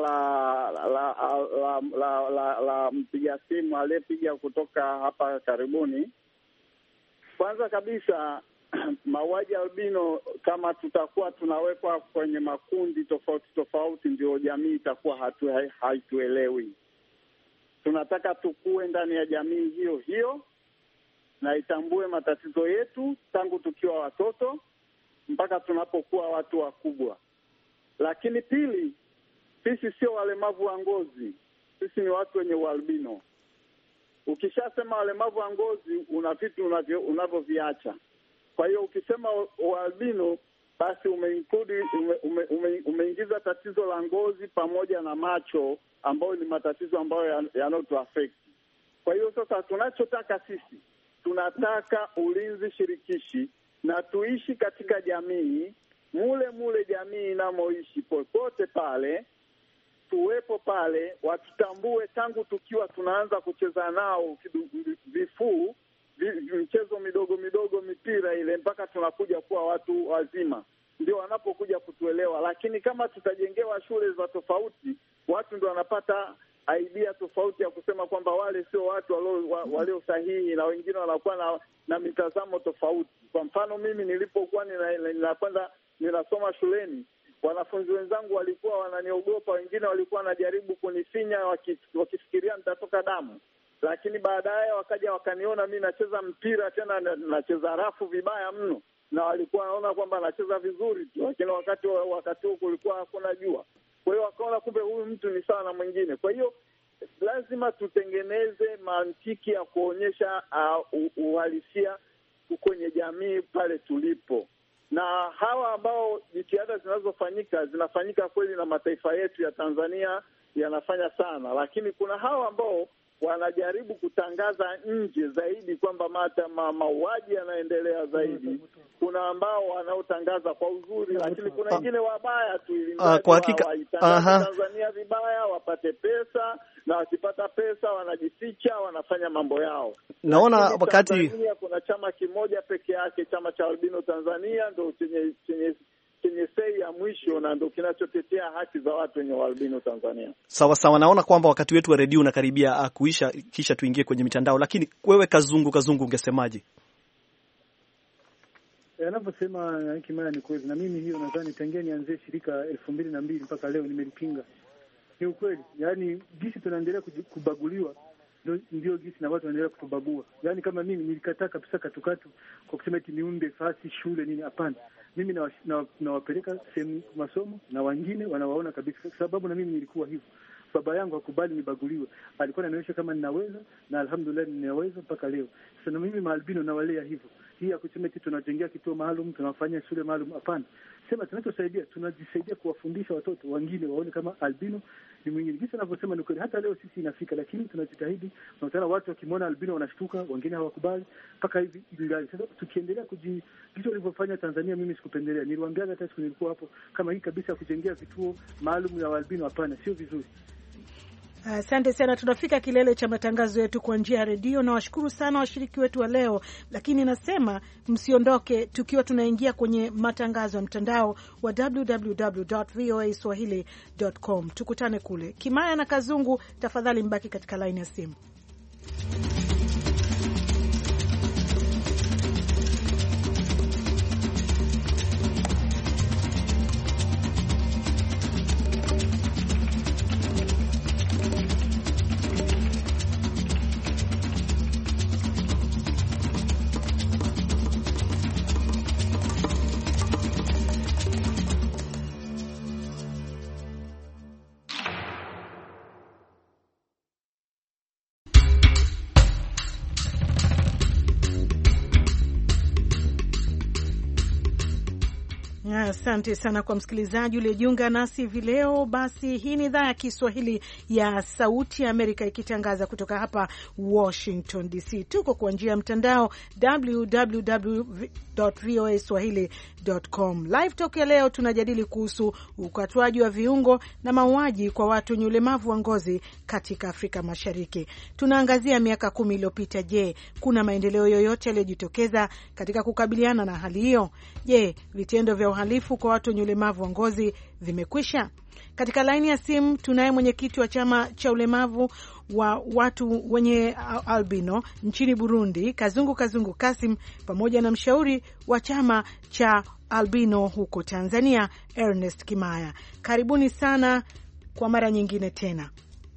la mpiga simu aliyepiga kutoka hapa karibuni. Kwanza kabisa mauaji albino, kama tutakuwa tunawekwa kwenye makundi tofauti tofauti, ndio jamii itakuwa haituelewi. Tunataka tukue ndani ya jamii hiyo hiyo na itambue matatizo yetu tangu tukiwa watoto mpaka tunapokuwa watu wakubwa. Lakini pili, sisi sio walemavu wa ngozi, sisi ni watu wenye ualbino. Ukishasema walemavu wa ngozi, una vitu unavyoviacha. Kwa hiyo ukisema ualbino, basi umeingiza tatizo la ngozi pamoja na macho, ambayo ni matatizo ambayo yanotuaffect. Kwa hiyo sasa tunachotaka sisi, tunataka ulinzi shirikishi na tuishi katika jamii mule jamii inamoishi, popote pale tuwepo pale, watutambue tangu tukiwa tunaanza kucheza nao vifuu, michezo midogo midogo, mipira ile, mpaka tunakuja kuwa watu wazima, ndio wanapokuja kutuelewa. Lakini kama tutajengewa shule za tofauti, watu ndio wanapata idea tofauti ya kusema kwamba wale sio watu walio sahihi, na wengine wanakuwa na mitazamo tofauti. Kwa mfano mimi nilipokuwa ninasoma shuleni, wanafunzi wenzangu walikuwa wananiogopa, wengine walikuwa wanajaribu kunifinya wakifikiria nitatoka damu. Lakini baadaye wakaja wakaniona mimi nacheza mpira, tena nacheza rafu vibaya mno, na walikuwa wanaona kwamba nacheza vizuri tu, lakini wakati huo kulikuwa hakuna jua. Kwa hiyo wakaona kumbe huyu mtu ni sawa na mwingine. Kwa hiyo lazima tutengeneze mantiki ya kuonyesha uhalisia kwenye jamii pale tulipo. Na hawa ambao jitihada zinafanyika kweli, na mataifa yetu ya Tanzania yanafanya sana, lakini kuna hawa ambao wanajaribu kutangaza nje zaidi kwamba mauaji yanaendelea zaidi. Kuna ambao wanaotangaza kwa uzuri, lakini kuna wengine wabaya tu, ili kwa hakika Tanzania vibaya wapate pesa, na wakipata pesa wanajificha, wanafanya mambo yao. Naona wakati Tanzania kuna chama kimoja peke yake, chama cha albino Tanzania, ndio chenye sei ya mwisho na ndio kinachotetea haki za watu wenye albino Tanzania. Sawa, naona kwamba wakati wetu wa redio unakaribia kuisha, kisha tuingie kwenye mitandao. Lakini wewe Kazungu ungesemaje? Anaposema Kimaya ni kweli, na mimi hiyo nadhani tangia nianzie shirika 2002 mpaka leo nimelipinga. Ni ukweli, yaani jinsi tunaendelea kubaguliwa ndio jinsi na watu wanaendelea kutubagua. Yaani kama mimi nilikataa kabisa katukatu kwa kusema eti niunde fasi shule nini, hapana. Mimi nawapeleka sehemu masomo, na wengine wanawaona kabisa, sababu na mimi nilikuwa hivyo. Baba yangu hakubali nibaguliwe, alikuwa ananionyesha kama ninaweza, na alhamdulillah ninaweza mpaka leo. Sasa na mimi maalbino nawalea hivyo. Hii ya kusema eti tunajengea kituo maalum, tunafanya shule maalum, hapana. Sema tunajisaidia kuwafundisha watoto wengine waone kama albino ni mwingine. Jinsi anavyosema ni kweli, hata leo sisi inafika, lakini tunajitahidi. Tunataka watu wakimwona albino wanashtuka, wengine hawakubali mpaka hivi ingali. Sasa tukiendelea kitu walivyofanya Tanzania, mimi sikupendelea. Niliwaambia hata siku nilikuwa hapo, kama hii kabisa kujengea vituo maalum ya albino, hapana, sio vizuri. Asante sana. Tunafika kilele cha matangazo yetu kwa njia ya redio, na washukuru sana washiriki wetu wa leo, lakini nasema msiondoke, tukiwa tunaingia kwenye matangazo ya mtandao wa www.voaswahili.com. Tukutane kule. Kimaya na Kazungu, tafadhali mbaki katika line ya simu. Asante sana kwa msikilizaji uliyejiunga nasi hivi leo. Basi hii ni idhaa ya Kiswahili ya Sauti ya Amerika ikitangaza kutoka hapa Washington DC. Tuko kwa njia ya mtandao www.voaswahili.com. Live talk ya leo tunajadili kuhusu ukatwaji wa viungo na mauaji kwa watu wenye ulemavu wa ngozi katika Afrika Mashariki. Tunaangazia miaka 10 iliyopita. Je, kuna maendeleo yoyote yaliyojitokeza katika kukabiliana na hali hiyo? Je, vitendo vya uhalifu kwa watu wenye ulemavu wa ngozi vimekwisha? Katika laini ya simu tunaye mwenyekiti wa chama cha ulemavu wa watu wenye albino nchini Burundi, Kazungu Kasim, pamoja na mshauri wa chama cha albino huko Tanzania, Ernest Kimaya. Karibuni sana kwa mara nyingine tena.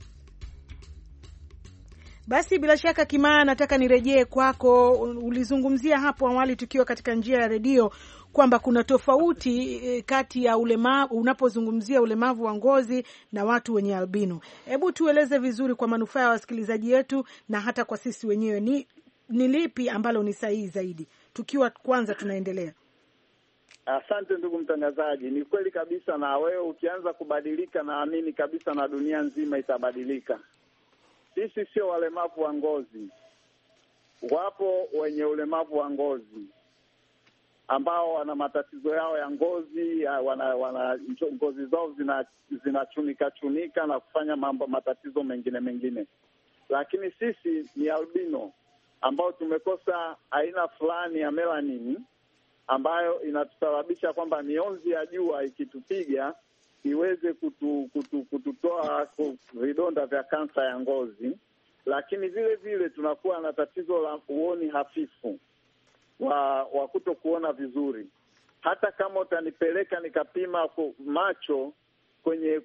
Basi bila shaka Kimaya, nataka nirejee kwako. Ulizungumzia hapo awali tukiwa katika njia ya redio kwamba kuna tofauti kati ya ulemavu, unapozungumzia ulemavu wa ngozi na watu wenye albino. Hebu tueleze vizuri kwa manufaa ya wasikilizaji wetu na hata kwa sisi wenyewe, ni lipi ambalo ni sahihi zaidi, tukiwa kwanza tunaendelea. Asante ndugu mtangazaji. Ni kweli kabisa, na wewe ukianza kubadilika, naamini kabisa na dunia nzima itabadilika. Sisi sio walemavu wa ngozi. Wapo wenye ulemavu wa ngozi ambao wana matatizo yao ya ngozi, wana ngozi zao zinachunika na kufanya matatizo mengine. Lakini sisi ni albino ambao tumekosa aina fulani ya melanin ambayo inatusababisha kwamba mionzi ya jua ikitupiga iweze kututoa vidonda vya kansa ya ngozi. Lakini vile vile tunakuwa na tatizo la uoni hafifu wa kuto kuona vizuri. Hata kama utanipeleka nikapima macho kwenye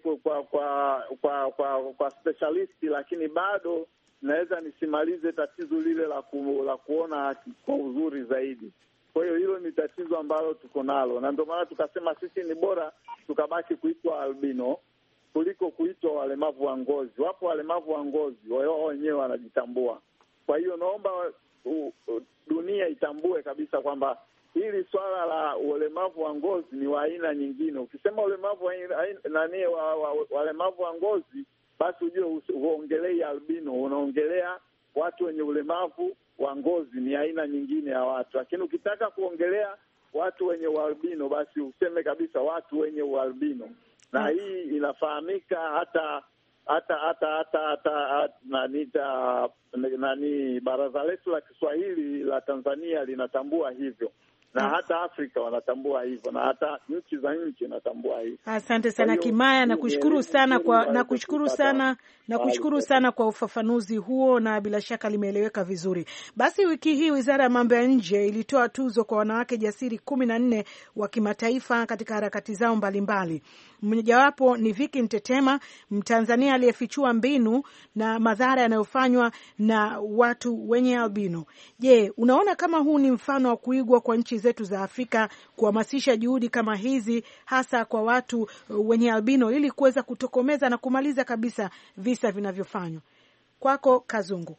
kwa specialist, lakini bado naweza nisimalize tatizo lile la kuona kwa uzuri zaidi. Kwa hiyo hilo ni tatizo ambalo tuko nalo, na ndio maana tukasema sisi ni bora tukabaki kuitwa albino kuliko kuitwa walemavu wa ngozi. Wapo walemavu wa ngozi wao wenyewe wanajitambua. Kwa hiyo naomba dunia itambue kabisa kwamba hili swala la ulemavu wa ngozi ni wa aina nyingine. Ukisema ulemavu walemavu wa ngozi, basi ujue uongelei albino, unaongelea watu wenye ulemavu wa ngozi, ni aina nyingine ya watu. Lakini ukitaka kuongelea watu wenye ualbino, basi useme kabisa watu wenye ualbino. Na hii inafahamika hata baraza letu la Kiswahili la Tanzania linatambua hivyo, na hata Afrika wanatambua hivyo, na hata nchi za nchi wanatambua hivyo. Asante sana Kimaya, nakushukuru sana kwa ufafanuzi huo, na bila shaka limeeleweka vizuri. Basi wiki hii Wizara ya Mambo ya Nje ilitoa tuzo kwa wanawake jasiri 14 wa kimataifa katika harakati zao mbalimbali. Mmojawapo ni Viki Ntetema, Mtanzania aliyefichua mbinu na madhara yanayofanywa na watu wenye albino. Je, unaona kama huu ni mfano wa kuigwa kwa nchi zetu za Afrika kuhamasisha juhudi kama hizi, hasa kwa watu wenye albino, ili kuweza kutokomeza na kumaliza kabisa visa vinavyofanywa? Kwako Kazungu.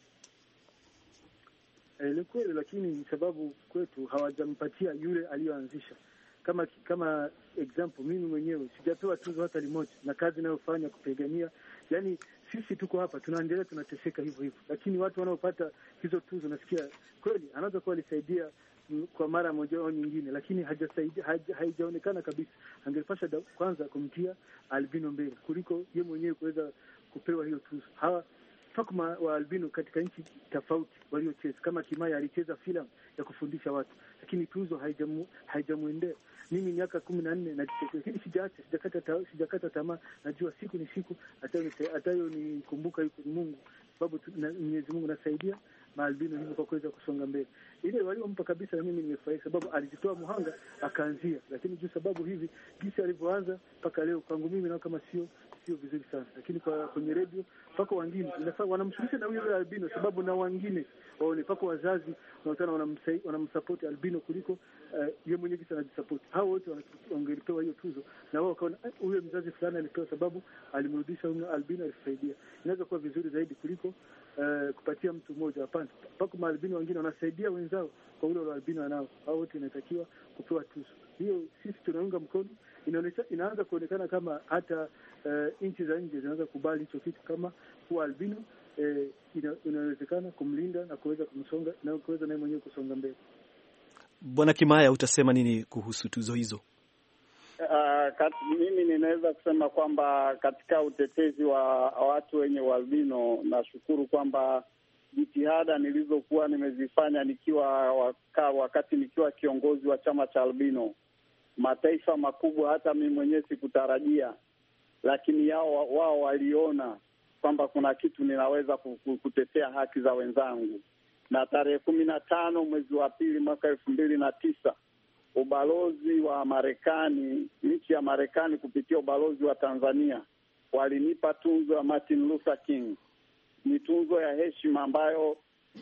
Ni kweli, lakini sababu kwetu hawajampatia yule aliyoanzisha. Kama example, mimi mwenyewe sijapewa tuzo hata limoja, na kazi ninayofanya kupigania, yani sisi tuko hapa tunaendelea, tunateseka hivyo, lakini watu wanaopata hizo tuzo nasikia kweli anaweza kuwa alisaidia kwa mara moja au nyingine, lakini haijaonekana kabisa. Angepasha kwanza kumtia albino mbele kuliko yeye mwenyewe kuweza kupewa hiyo tuzo. Hawa Fakuma wa albino katika nchi tofauti waliocheza, kama Kimaya alicheza filamu ya kufundisha watu, lakini tuzo haijamwendea. Mimi miaka 14 na lakini sijakata tamaa. Najua siku ni siku atayo nikumbuka yuko Mungu, sababu Mwenyezi Mungu anasaidia maalbino hivyo kwa kuweza kusonga mbele. Ile waliompa kabisa, na mimi nimefurahi sababu alijitoa muhanga akaanzia, lakini juu sababu hivi jinsi alivyoanza mpaka leo kwangu mimi na kama sio vizuri sana, lakini kwenye radio mpaka wengine wanamshirikisha na yule albino, sababu na wengine waone mpaka wazazi wanaonekana wanamsupport albino kuliko yeye mwenyewe kisa anajisupport. Hao wote wangepewa hiyo tuzo, na wao kaona huyo mzazi fulani alipewa sababu alimrudisha huyo albino, alisaidia. Inaweza kuwa vizuri zaidi kuliko kupatia mtu mmoja. Hapana, mpaka maalbino wengine wanasaidia wenzao kwa ule albino anao. Hao wote inatakiwa kupewa tuzo hiyo. Sisi tunaunga mkono. Inaanza kuonekana kama hata nchi za nje zinaanza kubali hicho kitu, kama kuwa albino inawezekana kumlinda na kuweza kumsonga na kuweza naye mwenyewe kusonga mbele. Bwana Kimaya, utasema nini kuhusu tuzo hizo? Mimi ninaweza kusema kwamba katika utetezi wa watu wenye ualbino, nashukuru kwamba jitihada nilizokuwa nimezifanya wakati nikiwa kiongozi wa chama cha albino, mataifa makubwa hata mimi mwenyewe sikutarajia, lakini wao waliona kwamba kuna kitu ninaweza kutetea haki za wenzangu. Na tarehe 15 mwezi wa pili mwaka 2009 ubalozi wa Marekani, nchi ya Marekani kupitia ubalozi wa Tanzania walinipa tunzo ya Martin Luther King. Ni tunzo ya heshima ambayo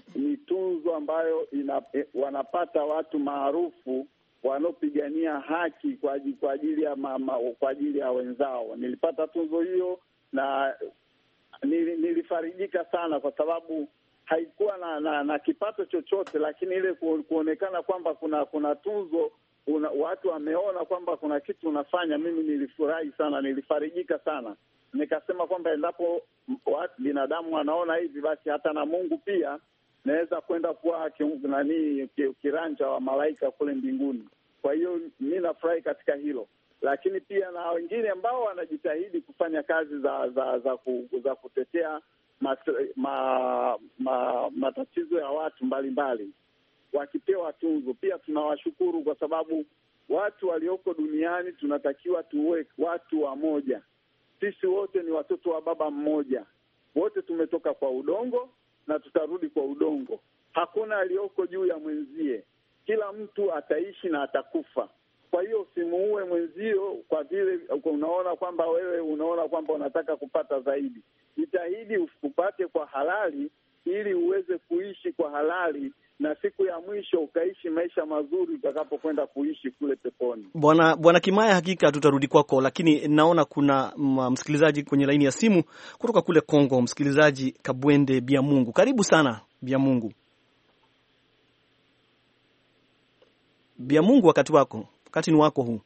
wanapata watu maarufu wanaopigania haki kwa ajili ya wenzao. Nilipata tunzo hiyo na nilifarijika sana, kwa sababu haikuwa na kipato chochote, lakini ile kuonekana kwamba kuna tunzo, watu wameona kwamba kuna kitu unafanya. Mimi nilifurahi sana, nilifarijika sana. Nikasema kwamba endapo binadamu wanaona hivi, basi hata na Mungu pia naweza kwenda kuwa kiranja wa malaika kule mbinguni. Kwa hiyo mimi nafurahi katika hilo, lakini pia na wengine ambao wanajitahidi kufanya kazi za kutetea matatizo ya watu mbalimbali wakipewa tunzo pia tunawashukuru, kwa sababu watu walioko duniani tunatakiwa tuwe watu wamoja. Sisi wote ni watoto wa baba mmoja, wote tumetoka kwa udongo na tutarudi kwa udongo. Hakuna aliyoko juu ya mwenzie, kila mtu ataishi na atakufa. Kwa hiyo usimuue mwenzio kwa vile unaona kwamba wewe unaona kwamba unataka kupata zaidi. Jitahidi upate kwa halali ili uweze kuishi kwa halali, na siku ya mwisho ukaishi maisha mazuri utakapokwenda kuishi kule peponi. Bwana Kimaya, hakika tutarudi kwako, lakini naona kuna msikilizaji kwenye laini ya simu kutoka kule Kongo, msikilizaji Kabwende Biamungu. Karibu sana Biamungu. Biamungu, wakati ni wako huu.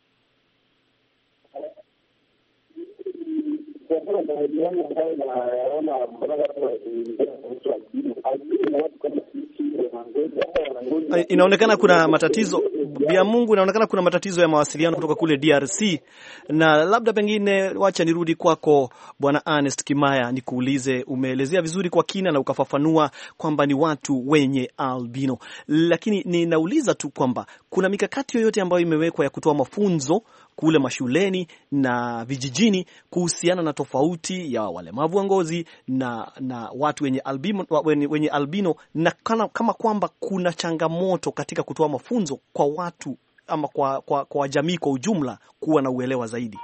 Inaonekana kuna matatizo Biamungu, inaonekana kuna matatizo ya mawasiliano kutoka kule DRC, na labda pengine wacha nirudi kwako Bwana Ernest Kimaya nikuulize. Umeelezea vizuri kwa kina na ukafafanua kwamba ni watu wenye albino, lakini ninauliza tu kwamba kuna mikakati yoyote ambayo imewekwa ya kutoa mafunzo kule mashuleni na vijijini kuhusiana na tofauti ya walemavu wa ngozi na watu wenye albino, na kama kwamba kuna changamoto katika kutoa mafunzo kwa watu ama kwa jamii kwa ujumla kuwa na uelewa zaidi?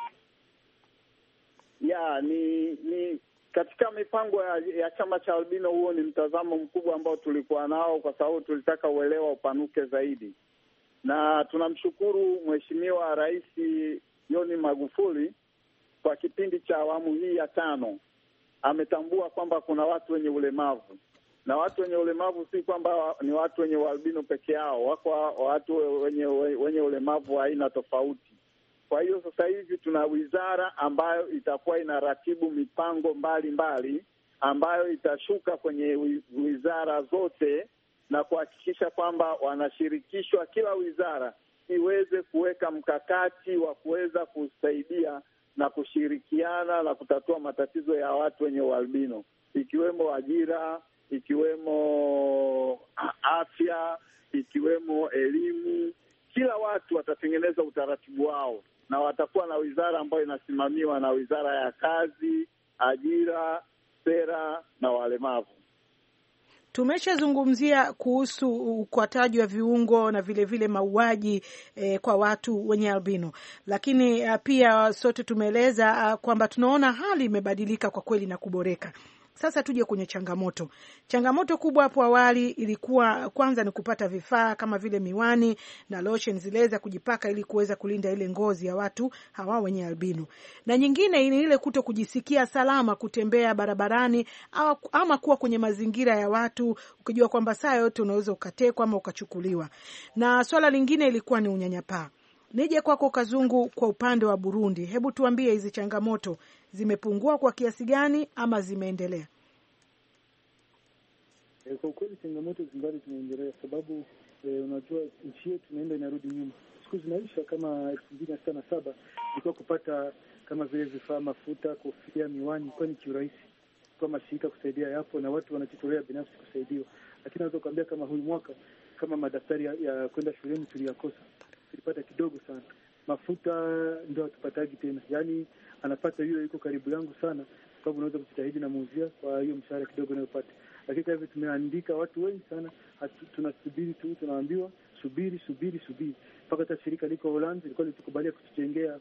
Ni katika mipango ya chama cha albino, huo ni mtazamo mkubwa ambao tulikuwa nao, kwa sababu tulitaka uelewa upanuke zaidi. Na tunamshukuru Mheshimiwa Rais John Magufuli kwa kipindi cha awamu hii ya 5 ametambua kwamba kuna watu wenye ulemavu, na watu wenye ulemavu si kwamba ni watu wenye ualbino peke yao, wako watu wenye ulemavu wa aina tofauti. Kwa hiyo sasa hivi tuna wizara ambayo itakuwa inaratibu mipango mbalimbali ambayo itashuka kwenye wizara zote na kuhakikisha kwamba wanashirikishwa, kila wizara iweze kuweka mkakati wa kuweza kusaidia na kushirikiana na kutatua matatizo ya watu wenye ualbino, ikiwemo ajira, ikiwemo afya, ikiwemo elimu. Kila watu watatengeneza utaratibu wao na watakuwa na wizara ambayo inasimamiwa na Wizara ya Kazi, Ajira, Sera na Walemavu. Tumeshazungumzia kuhusu ukwataji wa viungo na vile mauaji kwa watu wenye albino, lakini pia sote tumeeleza kwamba tunaona hali imebadilika kwa kweli na kuboreka. Sasa tuje kwenye changamoto. Changamoto kubwa hapo awali ilikuwa kwanza ni kupata vifaa kama vile miwani na lotion zile za kujipaka ili kuweza kulinda ile ngozi ya watu hawa wenye albino. Na nyingine ni ile kuto kujisikia salama kutembea barabarani ama kuwa kwenye mazingira ya watu ukijua kwamba saa yote unaweza ukatekwa ama ukachukuliwa. Na swala lingine ilikuwa ni unyanyapaa. Nije kwako Kazungu, kwa upande wa Burundi, hebu tuambie hizi changamoto zimepungua kwa kiasi gani ama zimeendelea? Kwa kweli changamoto zingali zinaendelea, sababu unajua nchi yetu inaenda inarudi nyuma. Siku zinaisha kama 2067 ilikuwa kupata kama vile vifaa, mafuta, kofia, miwani kwa ni kiurahisi, kwa mashirika kusaidia yapo na watu wanajitolea binafsi kusaidiwa. Lakini naweza kuambia kama huyu mwaka kama madaftari ya kwenda shuleni tuliyakosa, tulipata kidogo sana. Mafuta ndio hatupatagi tena, yani anapata yule yuko karibu yangu sana, sababu unaweza kujitahidi na muuzia kwa hiyo mshahara kidogo unayopata. Lakini hivi tumeandika watu wengi sana, tunasubiri tu, tunaambiwa subiri mpaka hata shirika liko Holland lilikuwa litukubalia kutujengea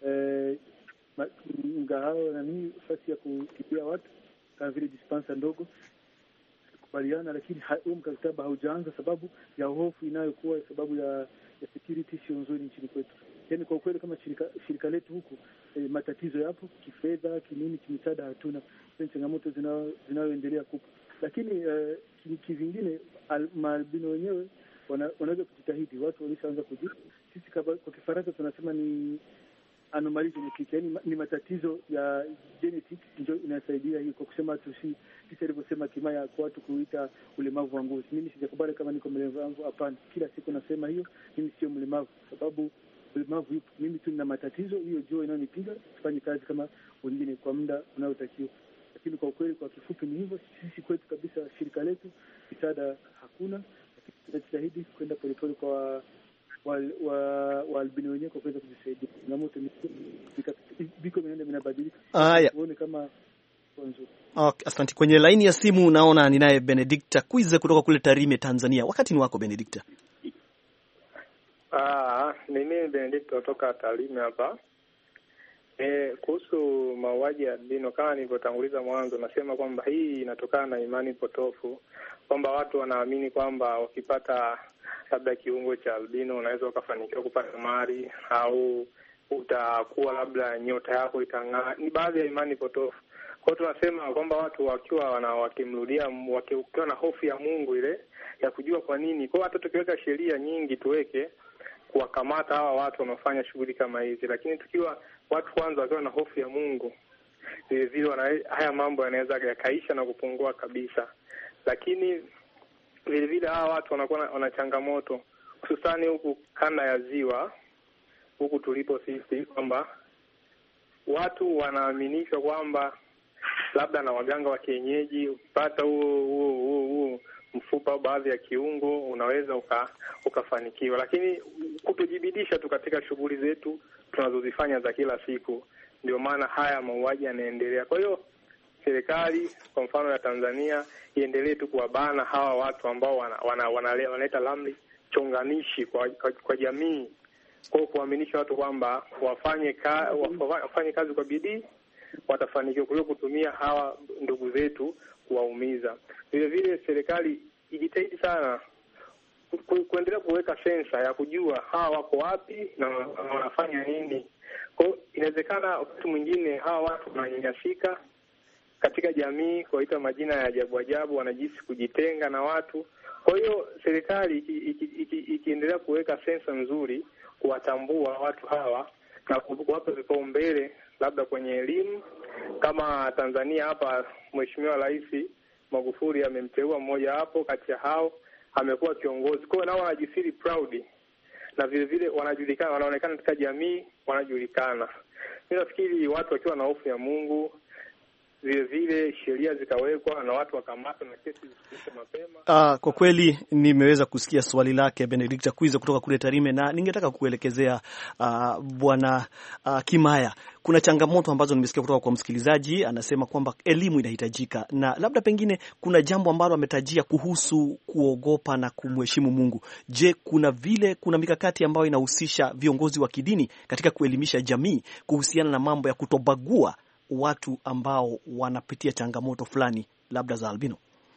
mgahawa na nini, nafasi ya kutibia watu kama vile dispenser ndogo kubaliana, lakini huo mkataba haujaanza sababu ya hofu inayokuwa sababu ya security sio nzuri nchini kwetu. Yaani kwa kweli kama shirika letu huku matatizo yapo kifedha, kinini, kimisaada hatuna. Ni changamoto zinazoendelea kupo. Lakini kivingine maalbino wenyewe wanaweza kujitahidi, watu walishaanza kujua. Sisi kwa Kifaransa tunasema ni anomaly genetic, yani ni matatizo ya genetic ndio inasaidia hiyo, kwa kusema sisi alivyosema Kimaya kwa watu kuita ulemavu wa ngozi. Mimi sijakubali kama niko mlemavu, hapana. Kila siku nasema hiyo, mimi sio mlemavu sababu ulemavu yupo. Mimi tu nina matatizo, hiyo jua inayonipiga, sifanye kazi kama wengine kwa muda unaotakiwa. Lakini kwa kweli kwa kifupi ni hivyo. Sisi kwetu kabisa shirika letu misaada hakuna, lakini tunajitahidi kwenda polepole kwa albino wenyewe kwa kuweza kujisaidia. Changamoto ni biko minabadilika. Tuone kama nzuri. Okay, asante. Kwenye laini ya simu naona ninaye Benedicta Kwize kutoka kule Tarime, Tanzania. Wakati ni wako Benedicta. Mimi Benedicta kutoka Tarime hapa. Kuhusu mauaji ya albino, kama nilivyotanguliza mwanzo, nasema kwamba hii inatokana na imani potofu, kwamba watu wanaamini kwamba wakipata labda kiungo cha albino unaweza ukafanikiwa kupata mali au utakuwa labda nyota yako itang'aa. Ni baadhi ya imani potofu. Kwa hiyo tunasema kwamba watu wakiwa wakimrudia, wakiwa na hofu ya Mungu ile ya kujua kwa nini. Kwa hiyo hata tukiweka sheria nyingi tuweke kuwakamata hawa watu wanaofanya shughuli kama hizi, lakini tukiwa watu kwanza wakiwa na hofu ya Mungu, vile haya mambo yanaweza yakaisha na kupungua kabisa. Lakini vile hawa watu wanakuwa wana changamoto, hususani huku kanda ya Ziwa, huku tulipo sisi, kwamba watu wanaaminishwa kwamba labda na waganga wa kienyeji ukipata huo mfupa au baadhi ya kiungo unaweza ukafanikiwa, lakini kutojibidisha tu katika shughuli zetu tunazozifanya za kila siku, ndio maana haya mauaji yanaendelea. Kwa hiyo serikali kwa mfano ya Tanzania iendelee tu kuwabana hawa watu ambao wanaleta ramli chonganishi kwa jamii, kwa kuaminisha watu kwamba wafanye kazi kwa bidii, watafanikiwa, kuliko kutumia hawa ndugu zetu kuwaumiza. Vile serikali ijitahidi sana kuendelea kuweka sensa ya kujua hawa wako wapi na wanafanya nini. Kwa hiyo inawezekana wakati mwingine hawa watu wananyanyasika katika jamii, kuwaita majina ya ajabu, wanajisi kujitenga na watu. Kwa hiyo serikali ikiendelea kuweka sensa nzuri kuwatambua watu hawa na kuwapa vipaumbele labda kwenye elimu, kama Tanzania hapa Mheshimiwa Rais Magufuli amemteua mmoja hapo kati ya hao, amekuwa kiongozi. Kwa hiyo nao wanajifeel proud na vile wanajulikana, wanaonekana katika jamii, wanajulikana. Mimi nafikiri watu wakiwa na hofu ya Mungu, vile vile sheria zikawekwa na watu wakamatwa na kesi zisikilizwe mapema. Kwa kweli nimeweza kusikia swali lake Benedicta Kwiza kutoka kule Tarime, na ningetaka kuelekezea bwana Kimaya. Kuna changamoto ambazo nimesikia kutoka kwa msikilizaji, anasema kwamba elimu inahitajika, na labda pengine kuna jambo ambalo ametajia kuhusu kuogopa na kumheshimu Mungu. Je, kuna mikakati ambayo inahusisha viongozi wa kidini katika kuelimisha jamii kuhusiana na mambo ya kutobagua watu ambao wanapitia changamoto fulani labda za albino?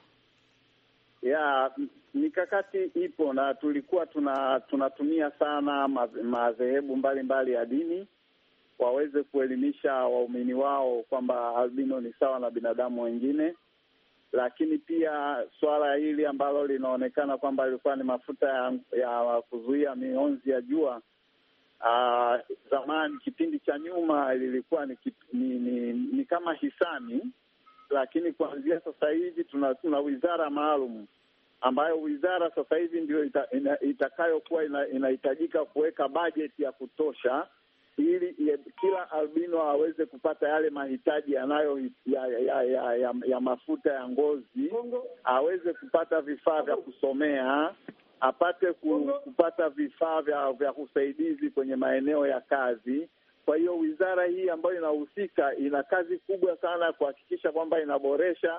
Ya, mikakati ipo na tulikuwa tunatumia sana madhehebu mbalimbali ya dini waweze kuelimisha waumini wao kwamba albino ni sawa na binadamu wengine. Lakini pia swala hili ambalo linaonekana kwamba ilikuwa ni mafuta ya kuzuia mionzi ya jua, zamani kipindi cha nyuma lilikuwa ni kama hisani, lakini kuanzia sasa hivi tuna wizara maalum ambayo wizara sasa hivi ndio itakayokuwa inahitajika kuweka bajeti ya kutosha ili kila albino aweze kupata yale mahitaji yanayo ya mafuta ya ngozi, aweze kupata vifaa vya kusomea, apate kupata vifaa vya kusaidizi kwenye maeneo ya kazi. Kwa hiyo wizara hii ambayo inahusika ina kazi kubwa sana kuhakikisha kwamba inaboresha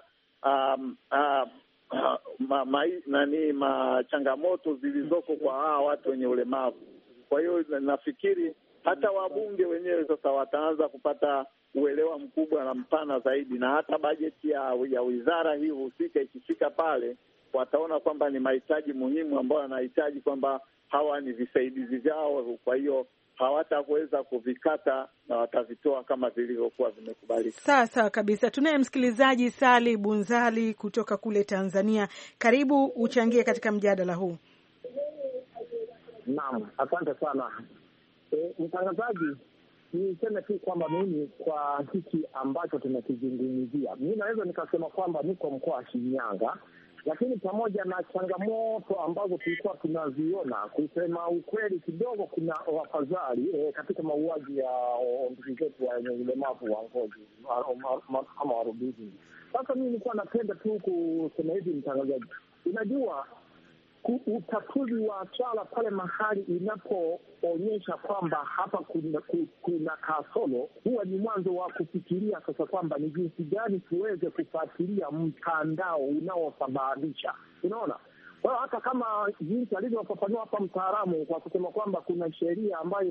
changamoto zilizoko kwa hawa watu wenye ulemavu. Kwa hiyo nafikiri hata wabunge wenyewe sasa wataanza kupata uelewa mkubwa na mpana zaidi, na hata bajeti ya wizara hii husika ikifika pale wataona kwamba ni mahitaji muhimu ambayo wanahitaji kwamba hawa ni visaidizi vyao, kwa hiyo hawataweza kuvikata na watavitoa kama vilivyokuwa vimekubalika. Sawa kabisa. Tunaye msikilizaji Sali Bunzali kutoka kule Tanzania. Karibu uchangie katika mjadala huu. Naam, asante sana. Mtangazaji, niseme tu kwamba mimi kwa hiki ambacho tunakizungumzia, mimi naweza nikasema kwamba niko mkoa wa Shinyanga, lakini pamoja na changamoto ambazo tulikuwa tunaziona, kusema ukweli kidogo kuna wafadhali katika mauaji ya ndugu zetu wenye ulemavu wa ngozi kama warubizi. Sasa mimi nilikuwa napenda tu kusema hivi, mtangazaji, unajua utatuzi wa swala pale mahali inapoonyesha kwamba hapa kuna kasoro, huwa ni mwanzo wa kufikiria sasa kwamba ni jinsi gani tuweze kufuatilia mtandao unaosababisha. Unaona, kwa hiyo hata kama jinsi alivyofafanua hapa mtaalamu kwa kusema kwamba kuna sheria ambayo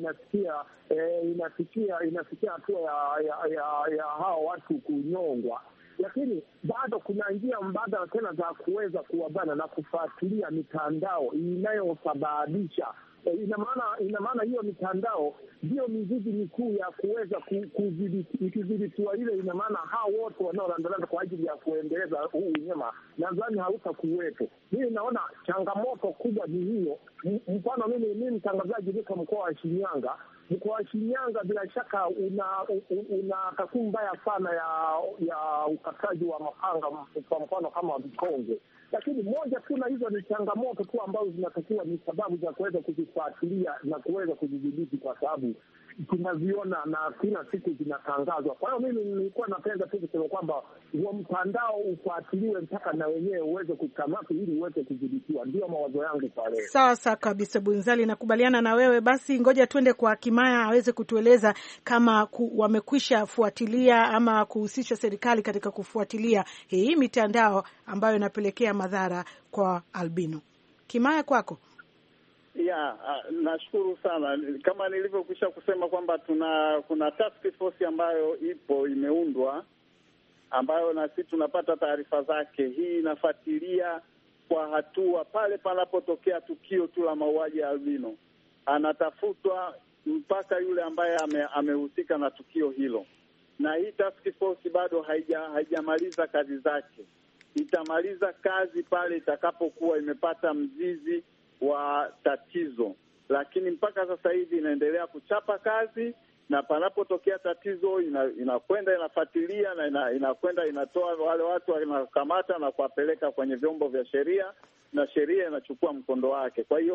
inafikia hatua ya hao watu kunyongwa, lakini bado kuna njia mbadala tena za kuweza kuwabana na kufuatilia mitandao inayosababisha. Ina maana hiyo mitandao ndio mizizi mikuu ya kuweza kudhibitiwa ile. Ina maana hao wote wanaorandaranda kwa ajili ya kuendeleza huu unyama, nadhani hautakuwepo. Mimi naona changamoto kubwa ni hiyo. Mfano mimi mtangazaji, niko mkoa wa Shinyanga. Mkoa wa Shinyanga bila shaka una takwimu mbaya sana ya ukataji wa mapanga, kwa mfano kama vikonge. Lakini moja tu na hizo ni changamoto tu ambazo zinatakiwa ni sababu za kuweza kuzifuatilia na kuweza kuzidhibiti, kwa sababu tunaziona na kila siku zinatangazwa. Kwa hiyo mimi nilikuwa napenda tu kusema kwamba huo mtandao ufuatiliwe mpaka na wenyewe uweze kukamata ili uweze kudhibitiwa. Ndio mawazo yangu pale. Sawa kabisa Bunzali, nakubaliana na wewe. Basi ngoja tuende kwa Kimaya aweze kutueleza kama wamekwisha fuatilia ama kuhusisha serikali katika kufuatilia hii mitandao ambayo inapelekea madhara kwa albino. Kimaya, kwako. Ya, nashukuru sana. Kama nilivyokwisha kusema kwamba kuna task force ambayo imeundwa, ambayo na sisi tunapata taarifa zake. Hii inafuatilia kwa hatua pale panapotokea tukio tu la mauaji ya albino, anatafutwa mpaka yule ambaye amehusika na tukio hilo. Na hii task force bado haijamaliza kazi zake. Itamaliza kazi pale itakapokuwa imepata mzizi wa tatizo, lakini mpaka sasa hivi inaendelea kuchapa kazi, na panapotokea tatizo inakwenda inafuatilia na inakwenda inatoa wale watu, wanakamata na kuwapeleka kwenye vyombo vya sheria, na sheria inachukua mkondo wake. Kwa hiyo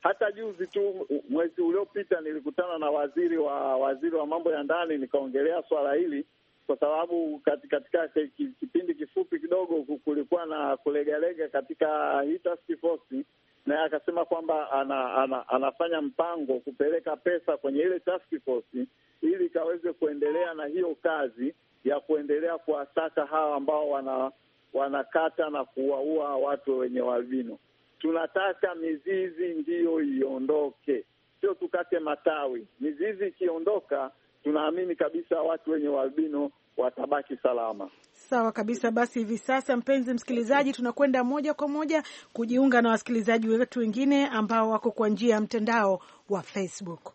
Hata juzi tu mwezi uliopita nilikutana na waziri wa mambo ya ndani, nikaongelea swala hili kwa sababu katika kipindi kifupi kidogo kulikuwa na kulegalega katika hii task force, na akasema kwamba anafanya mpango kupeleka pesa kwenye ile task force ili ikaweze kuendelea na hiyo kazi ya kuendelea kuwasaka hawa ambao wanakata na kuwaua watu wenye albino. Tunataka mizizi ndiyo iondoke, sio tukate matawi. Mizizi ikiondoka, tunaamini kabisa watu wenye albino watabaki salama. Sawa kabisa. Basi hivi sasa, mpenzi msikilizaji, tunakwenda moja kwa moja kujiunga na wasikilizaji wetu wengine ambao wako kwa njia ya mtandao wa Facebook.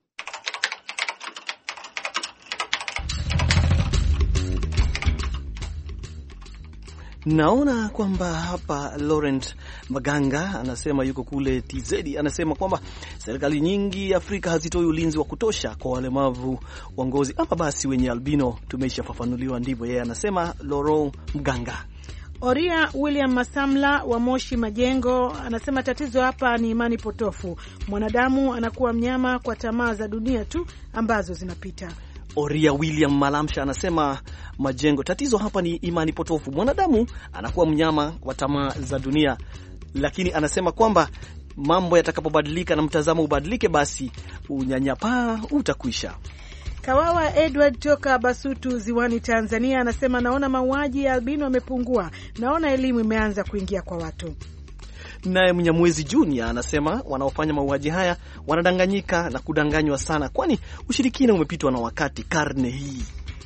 Naona kwamba hapa Laurent Maganga anasema yuko kule TZ, anasema kwamba serikali nyingi Afrika hazitoi ulinzi wa kutosha kwa walemavu wa ngozi ama basi wenye albino. Tumeshafafanuliwa, ndivyo yeye anasema Laurent Maganga. Oria William Masamla wa Moshi Majengo anasema tatizo hapa ni imani potofu. Mwanadamu anakuwa mnyama kwa tamaa za dunia tu ambazo zinapita. Oria William Malamsha anasema Majengo, tatizo hapa ni imani potofu. Mwanadamu anakuwa mnyama wa tamaa za dunia, lakini anasema kwamba mambo yatakapobadilika na mtazamo ubadilike, basi unyanyapaa utakwisha. Kawawa Edward toka Basutu Ziwani Tanzania anasema naona mauaji ya albino yamepungua, naona elimu imeanza kuingia kwa watu. Naye Mnyamwezi Junior anasema wanaofanya mauaji haya wanadanganyika na kudanganywa sana, kwani ushirikina umepitwa na wakati karne hii.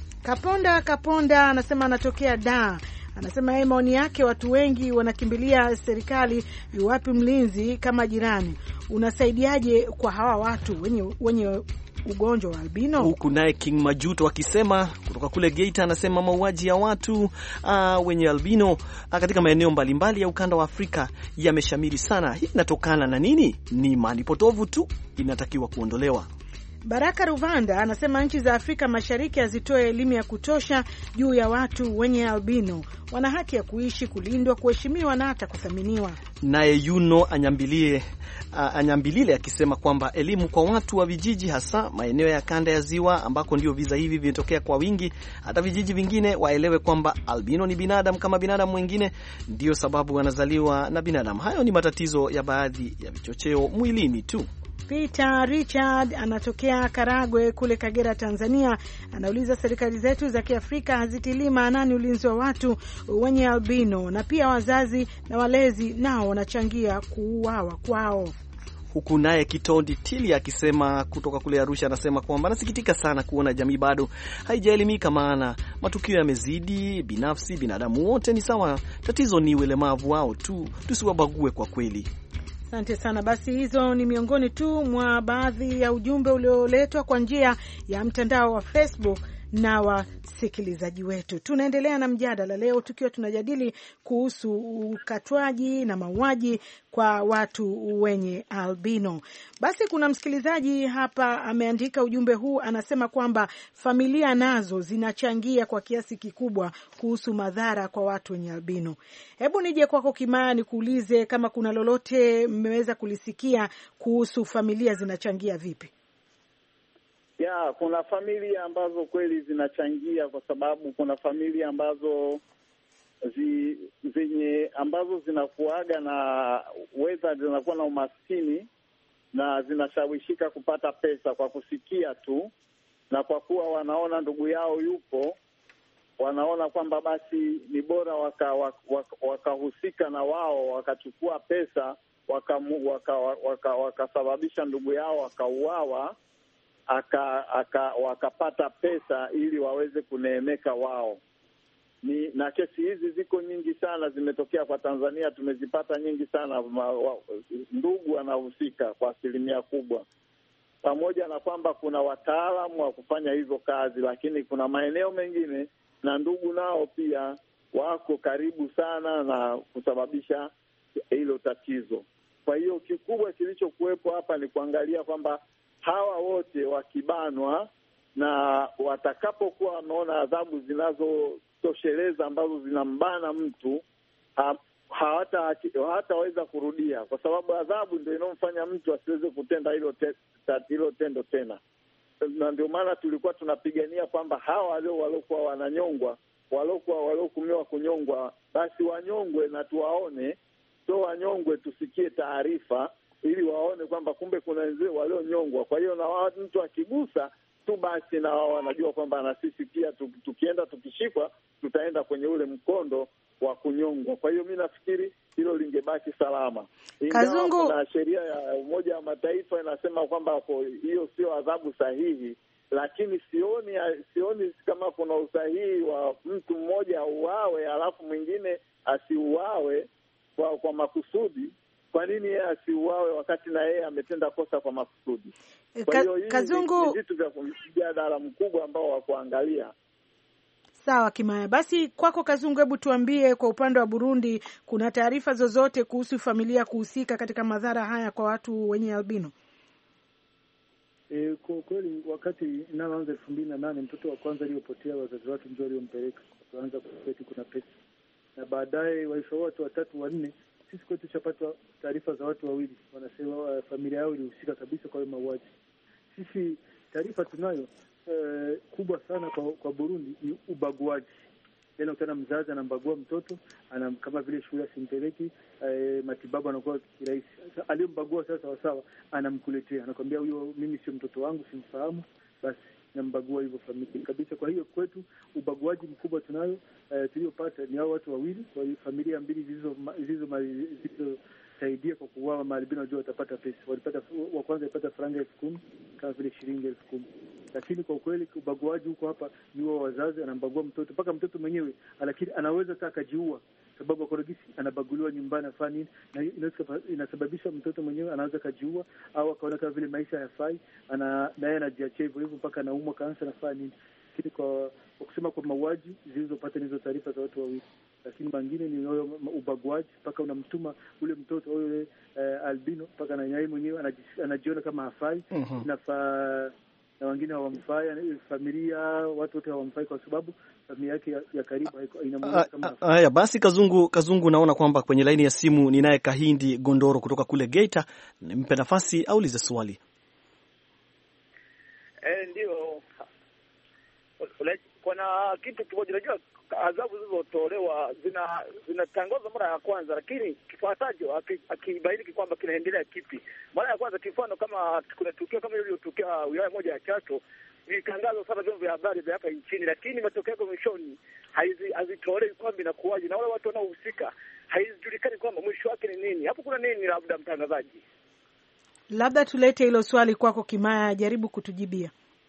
Kaponda anasema anatokea Dar. Anasema yeye maoni yake, watu wengi wanakimbilia serikali, yuwapi mlinzi kama jirani. Unasaidiaje kwa hawa watu wenye ugonjwa wa albino? Huku naye King Majuto akisema kutoka kule Geita, anasema mauaji ya watu wenye albino katika maeneo mbalimbali ya ukanda wa Afrika yameshamiri sana. Hii inatokana na nini? Ni imani potovu tu, inatakiwa kuondolewa. Baraka Ruvanda anasema nchi za Afrika Mashariki hazitoe elimu ya kutosha juu ya watu wenye albino. Wana haki ya kuishi, kulindwa, kuheshimiwa na hata kuthaminiwa. Naye Yuno Anyambilile akisema kwamba elimu kwa watu wa vijiji, hasa maeneo ya kanda ya ziwa ambako ndio visa hivi vimetokea kwa wingi, hata vijiji vingine waelewe kwamba albino ni binadamu kama binadamu mwingine, ndio sababu wanazaliwa na binadamu. Hayo ni matatizo ya baadhi ya vichocheo mwilini tu. Peter Richard anatokea Karagwe kule Kagera Tanzania, anauliza serikali zetu za Kiafrika hazitilii maanani ulinzi wa watu wenye albino, na pia wazazi na walezi nao wanachangia kuuawa kwao. Huku naye Kitondi Tili akisema kutoka kule Arusha, anasema kwamba anasikitika sana kuona jamii bado haijaelimika, maana matukio yamezidi. Binafsi binadamu wote ni sawa, tatizo ni ulemavu wao tu, tusiwabague kwa kweli. Asante sana. Basi hizo ni miongoni tu mwa baadhi ya ujumbe ulioletwa kwa njia ya mtandao wa Facebook na wasikilizaji wetu. Tunaendelea na mjadala leo tukiwa tunajadili kuhusu ukatwaji na mauaji kwa watu wenye albino. Basi kuna msikilizaji hapa ameandika ujumbe huu, anasema kwamba familia nazo zinachangia kwa kiasi kikubwa kuhusu madhara kwa watu wenye albino. Hebu nije kwako Kimaya nikuulize kama kuna lolote mmeweza kulisikia kuhusu familia zinachangia vipi? Ya, kuna familia ambazo kweli zinachangia, kwa sababu kuna familia ambazo ambazo zinakuaga na weza zinakuwa na umaskini na zinashawishika kupata pesa kwa kusikia tu, na kwa kuwa wanaona ndugu yao yupo, wanaona kwamba basi ni bora wakahusika na wao, wakachukua pesa, wakasababisha ndugu yao wakauawa, wakapata pesa ili waweze kuneemeka wao. Na kesi hizi ziko nyingi sana, zimetokea kwa Tanzania, tumezipata nyingi sana. Ndugu wanahusika kwa asilimia kubwa, pamoja na kwamba kuna wataalamu wa kufanya hizo kazi, lakini kuna maeneo mengine na ndugu nao pia wako karibu sana na kusababisha hilo tatizo. Kwa hiyo kikubwa kilichokuwepo hapa ni kuangalia kwamba hawa wote wakibanwa na watakapokuwa wameona adhabu zinazotosheleza ambazo zinambana mtu, hawataweza kurudia, kwa sababu adhabu ndio inomfanya mtu asiweze kutenda hilo tendo tena. Na ndio maana tulikuwa tunapigania kwamba hawa waliokuwa wananyongwa, waliohukumiwa kunyongwa, basi wanyongwe na tuwaone, sio wanyongwe tusikie taarifa, ili waone kwamba kumbe kuna wenzao walionyongwa. Kwa hiyo na mtu akigusa tu basi na wao wanajua kwamba na sisi pia tukienda tukishikwa tutaenda kwenye ule mkondo wa kunyongwa. Kwa hiyo mi nafikiri hilo lingebaki salama. Kazungu, na sheria ya Umoja wa Mataifa inasema kwamba hiyo sio adhabu sahihi, lakini sioni kama kuna usahihi wa mtu mmoja auawe alafu mwingine asiuawe kwa makusudi. Kwa nini yeye asiuawe wakati na yeye ametenda kosa kwa makusudi? Kwa hiyo Kazungu, ni vitu vya mjadala mkubwa ambao wa kuangalia. Sawa Kimaya, basi kwako Kazungu, hebu tuambie kwa upande wa Burundi, kuna taarifa zozote kuhusu familia kuhusika katika madhara haya kwa watu wenye albino? Kwa kweli wakati inaanza 2008 mtoto wa kwanza aliyopotea wazazi wake ndio waliompeleka, kuanza kuketi kuna pesa, na baadaye walishauri watu watatu wanne. Sisi kwetu tushapata taarifa za watu wawili wanasema familia yao ilihusika kabisa kwa hiyo mauaji. Sisi taarifa tunayo kubwa sana kwa Burundi ni ubaguaji. Yaani ukana mzazi anambagua mtoto, kama vile shule asimpeleki, matibabu anakuwa kirahisi. Aliyembagua sasa sawa anamkuletea, anakuambia huyo mimi sio mtoto wangu, simfahamu, basi nambagua hivyo familia kabisa. Kwa hiyo kwetu ubaguaji mkubwa tunayo tuliyopata ni hao watu wawili, kwa hiyo familia mbili zilizosaidia kwa kuuawa maalibino, wajua watapata pesa. Walipata wa kwanza alipata faranga 10,000 kama vile shilingi 10,000. Lakini kwa kweli ubaguaji huko hapa ni wa wazazi, anambagua mtoto mpaka mtoto mwenyewe, lakini anaweza hata akajiua sababu akorogisi anabaguliwa nyumbani afani, na inasababisha mtoto mwenyewe anaweza kajiua au akaona kama vile maisha hayafai, naye anajiachia hivyo mpaka anaumwa kansa nafani. Lakini kwa kusema kwa mauaji zilizopata hizo taarifa za watu wawili, lakini mengine ni ubaguaji mpaka unamtuma ule mtoto yule albino mpaka na yeye mwenyewe anajiona kama hafai. Na wengine hawamfai, familia watu wote hawamfai kwa sababu familia yake ya karibu inamwona kama. Haya basi, Kazungu, naona kwamba kwenye laini ya simu ninaye Kahindi Gondoro kutoka kule Geita. Nimpe nafasi aulize swali. Ndio. Kuna kitu kimoja, unajua adhabu zilizotolewa zinatangazwa mara ya kwanza, lakini kifuatacho akibaini kwamba kinaendelea kipi. Mara ya kwanza kifano kama kuna tukio kama hilo lilotokea wilaya moja ya Chato, ilitangazwa sana vyombo vya habari vya hapa nchini, lakini matokeo yake mwishoni hazitolewi kwamba inakuwaje, na wale watu wanaohusika haijulikani kwamba mwisho wake ni nini. Hapo kuna nini? Labda mtangazaji, labda tulete hilo swali kwako Kimaya, jaribu kutujibia.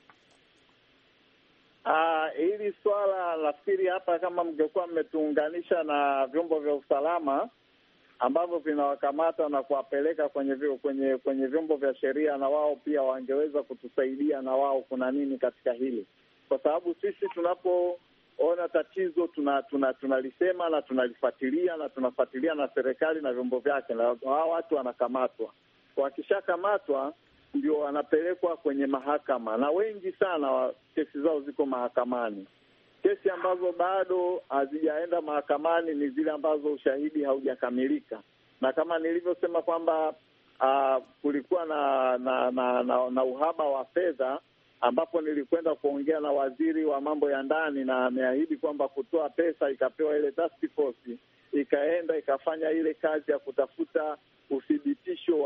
Hili swala nafikiri hapa kama mngekuwa mmetuunganisha na vyombo vya usalama ambavyo vinawakamata na kuwapeleka kwenye vyombo vya sheria, na wao pia wangeweza kutusaidia na wao kuna nini katika hili, kwa sababu sisi tunapoona tatizo tunalisema na tunalifuatilia na tunafuatilia na serikali na vyombo vyake, na hao watu wanakamatwa. Wakishakamatwa ndio wanapelekwa kwenye mahakama, na wengi sana kesi zao ziko mahakamani. Kesi ambazo bado hazijaenda mahakamani ni zile ambazo ushahidi haujakamilika, na kama nilivyosema kwamba kulikuwa na uhaba wa fedha, ambapo nilikwenda kuongea na waziri wa mambo ya ndani, na ameahidi kwamba kutoa pesa, ikapewa ile task force, ikaenda ikafanya ile kazi ya kutafuta uthibitisho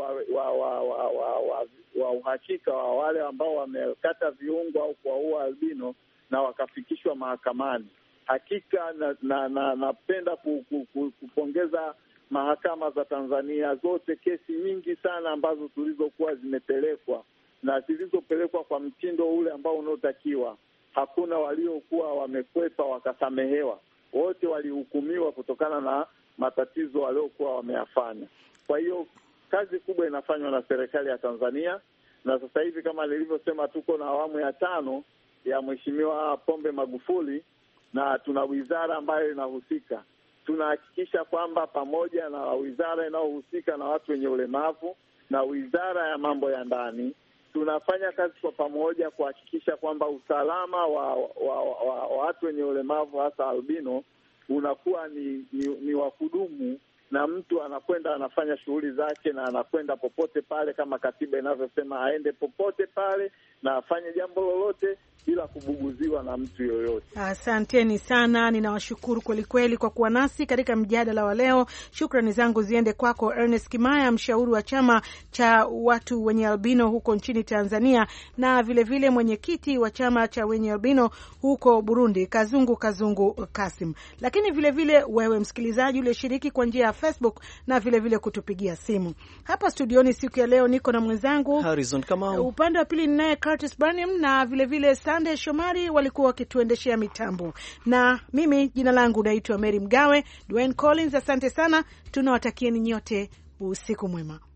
wa uhakika wa wale ambao wamekata viungo au kuwaua albino na wakafikishwa mahakamani. Hakika napenda kupongeza mahakama za Tanzania zote, kesi nyingi sana ambazo tulizokuwa zimepelekwa na zilizopelekwa kwa mtindo ule ambao unaotakiwa. Hakuna waliokuwa wamekwepa wakasamehewa, wote walihukumiwa kutokana na matatizo waliokuwa wameyafanya. Kwa hiyo kazi kubwa inafanywa na serikali ya Tanzania, na sasa hivi kama nilivyosema, tuko na awamu ya 5 ya Mheshimiwa Pombe Magufuli, na tuna wizara ambayo inahusika. Tunahakikisha kwamba pamoja na wizara inayohusika na watu wenye ulemavu na wizara ya mambo ya ndani, tunafanya kazi kwa pamoja kuhakikisha kwamba usalama wa watu wenye ulemavu hasa albino unakuwa ni wa kudumu, na mtu anakwenda anafanya shughuli zake na anakwenda popote pale, kama katiba inavyosema aende popote pale na afanye jambo lolote bila kubuguziwa na mtu yoyote. Asanteni sana, ninawashukuru kweli kweli kwa kuwa nasi katika mjadala wa leo. Shukrani zangu ziende kwako Ernest Kimaya, mshauri wa chama cha watu wenye albino huko nchini Tanzania, na vile vile mwenyekiti wa chama cha wenye albino huko Burundi, Kazungu Kasim. Lakini vile vile wewe msikilizaji uliyeshiriki kwa njia ya Facebook na vile vile kutupigia simu. Hapa studioni siku ya leo niko na mwenzangu Harrison Kamau. Upande wa pili ninaye Curtis Barnum na vile vile Sunday Shomari walikuwa wakituendeshea mitambo. Na mimi jina langu naitwa Mary Mgawe. Dwayne Collins, asante sana. Tunawatakieni nyote usiku mwema.